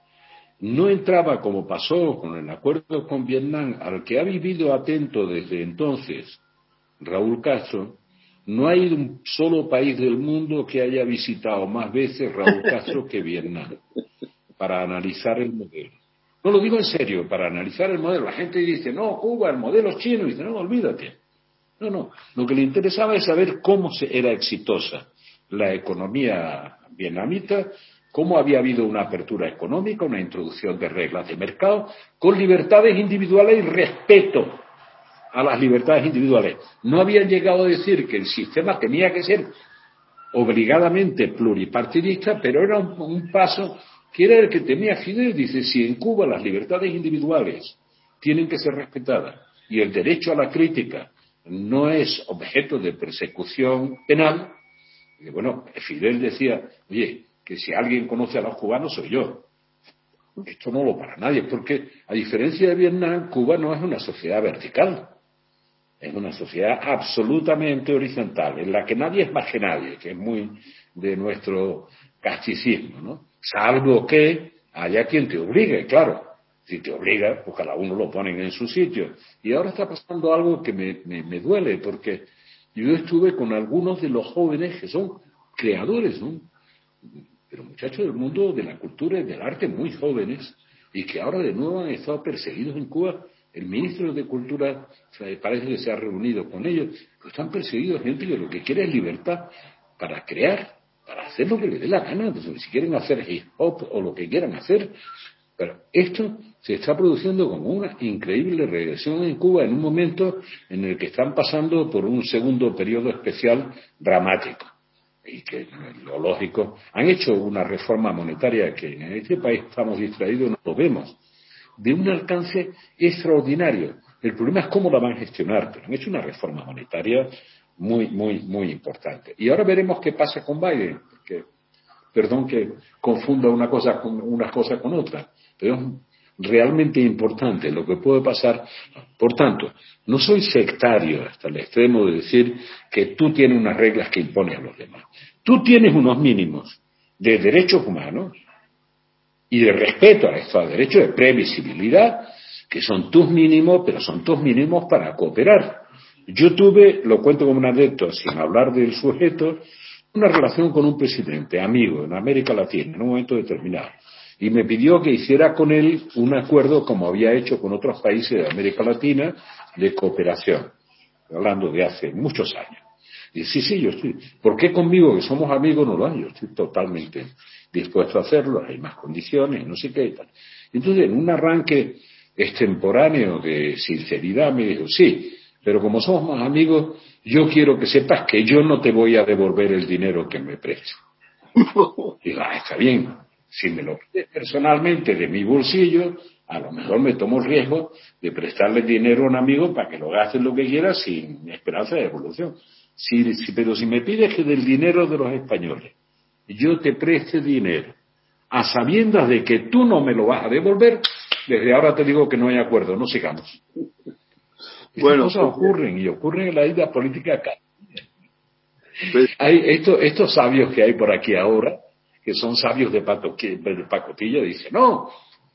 No entraba, como pasó con el acuerdo con Vietnam, al que ha vivido atento desde entonces Raúl Castro. No hay un solo país del mundo que haya visitado más veces Raúl Castro que Vietnam para analizar el modelo. No lo digo en serio, para analizar el modelo. La gente dice, no, Cuba, el modelo chino. Y dice, no, olvídate. No. Lo que le interesaba es saber cómo era exitosa la economía vietnamita, cómo había habido una apertura económica, una introducción de reglas de mercado, con libertades individuales y respeto a las libertades individuales. No habían llegado a decir que el sistema tenía que ser obligadamente pluripartidista, pero era un paso que era el que tenía Fidel. Dice, si en Cuba las libertades individuales tienen que ser respetadas y el derecho a la crítica no es objeto de persecución penal, bueno, Fidel decía, oye, que si alguien conoce a los cubanos soy yo. Esto no lo para nadie, porque a diferencia de Vietnam, Cuba no es una sociedad vertical. Es una sociedad absolutamente horizontal, en la que nadie es más que nadie, que es muy de nuestro casticismo, ¿no? Salvo que haya quien te obligue, claro. Si te obliga, pues cada uno lo ponen en su sitio. Y ahora está pasando algo que me duele, porque yo estuve con algunos de los jóvenes que son creadores, ¿no? Pero muchachos del mundo de la cultura y del arte muy jóvenes, y que ahora de nuevo han estado perseguidos en Cuba. El ministro de Cultura parece que se ha reunido con ellos, pero están perseguidos gente que lo que quiere es libertad para crear, para hacer lo que les dé la gana. Entonces, si quieren hacer hip hop o lo que quieran hacer, Pero esto se está produciendo como una increíble regresión en Cuba en un momento en el que están pasando por un segundo periodo especial dramático. Y que lo lógico, han hecho una reforma monetaria que en este país estamos distraídos, no lo vemos, de un alcance extraordinario. El problema es cómo la van a gestionar, pero han hecho una reforma monetaria muy importante. Y ahora veremos qué pasa con Biden, porque, perdón que confunda una cosa con otra, pero es realmente importante lo que puede pasar. Por tanto, no soy sectario hasta el extremo de decir que tú tienes unas reglas que impones a los demás. Tú tienes unos mínimos de derechos humanos y de respeto a estos derechos de previsibilidad, que son tus mínimos, pero son tus mínimos para cooperar. Yo tuve, lo cuento como un anécdota, sin hablar del sujeto, una relación con un presidente, amigo, en América Latina, en un momento determinado. Y me pidió que hiciera con él un acuerdo, como había hecho con otros países de América Latina, de cooperación. Hablando de hace muchos años. Y sí, yo estoy. ¿Por qué conmigo, que somos amigos, no lo hay? Yo estoy totalmente dispuesto a hacerlo, hay más condiciones, no sé qué y tal. Entonces, en un arranque extemporáneo de sinceridad, me dijo, sí, pero como somos más amigos, yo quiero que sepas que yo no te voy a devolver el dinero que me prestes. Digo, está bien, si me lo pides personalmente de mi bolsillo, a lo mejor me tomo el riesgo de prestarle dinero a un amigo para que lo gaste lo que quiera sin esperanza de devolución. Pero si me pides que del dinero de los españoles yo te preste dinero, a sabiendas de que tú no me lo vas a devolver, desde ahora te digo que no hay acuerdo, no sigamos. Estas cosas ocurren y ocurren en la vida política acá. Hay estos sabios que hay por aquí ahora, que son sabios de pacotilla, dicen, no,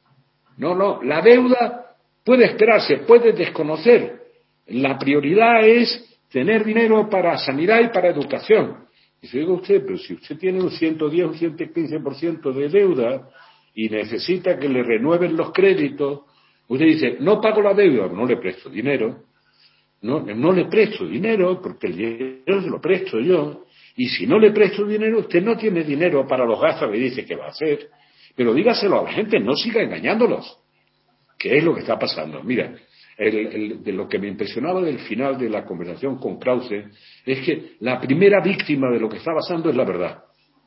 la deuda puede esperarse, puede desconocer. La prioridad es tener dinero para sanidad y para educación. Y se diga usted, pero si usted tiene un 110 o un 115% de deuda y necesita que le renueven los créditos, usted dice, no pago la deuda, no le presto dinero. No le presto dinero porque el dinero se lo presto yo. Y si no le presto dinero, usted no tiene dinero para los gastos que dice que va a hacer. Pero dígaselo a la gente, no siga engañándolos. ¿Qué es lo que está pasando? Mira, de lo que me impresionaba del final de la conversación con Krause es que la primera víctima de lo que está pasando es la verdad.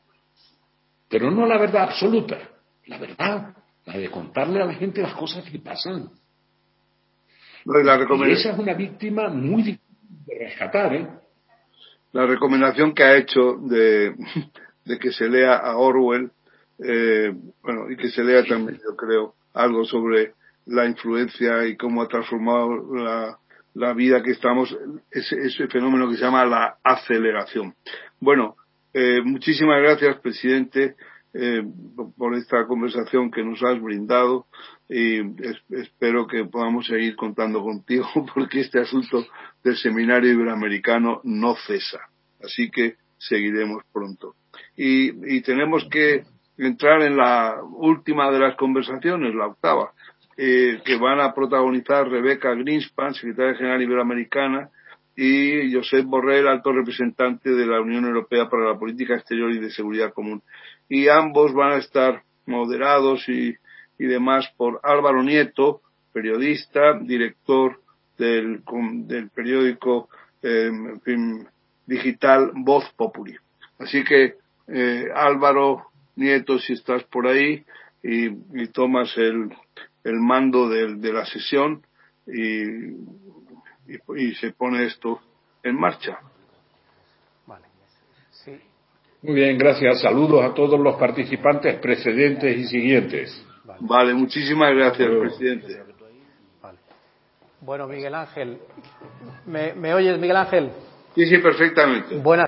Pero no la verdad absoluta, la verdad, la de contarle a la gente las cosas que pasan. Y esa es una víctima muy difícil de rescatar, ¿eh?
La recomendación que ha hecho de que se lea a Orwell, y que se lea también, yo creo, algo sobre la influencia y cómo ha transformado la vida que estamos, ese fenómeno que se llama la aceleración. Bueno, muchísimas gracias, presidente, por esta conversación que nos has brindado y espero que podamos seguir contando contigo porque este asunto del Seminario Iberoamericano no cesa. Así que seguiremos pronto. Y tenemos que entrar en la última de las conversaciones, la octava, que van a protagonizar Rebecca Greenspan, secretaria general iberoamericana, y Josep Borrell, alto representante de la Unión Europea para la Política Exterior y de Seguridad Común. Y ambos van a estar moderados y demás por Álvaro Nieto, periodista, director del periódico digital Voz Populi. Así que Álvaro Nieto, si estás por ahí y tomas el mando de la sesión y se pone esto en marcha.
Vale. Sí.
Muy bien, gracias. Saludos a todos los participantes precedentes y siguientes.
Vale, muchísimas gracias, presidente.
Vale. Bueno, Miguel Ángel, ¿me oyes, Miguel Ángel?
Sí, perfectamente.
Buenas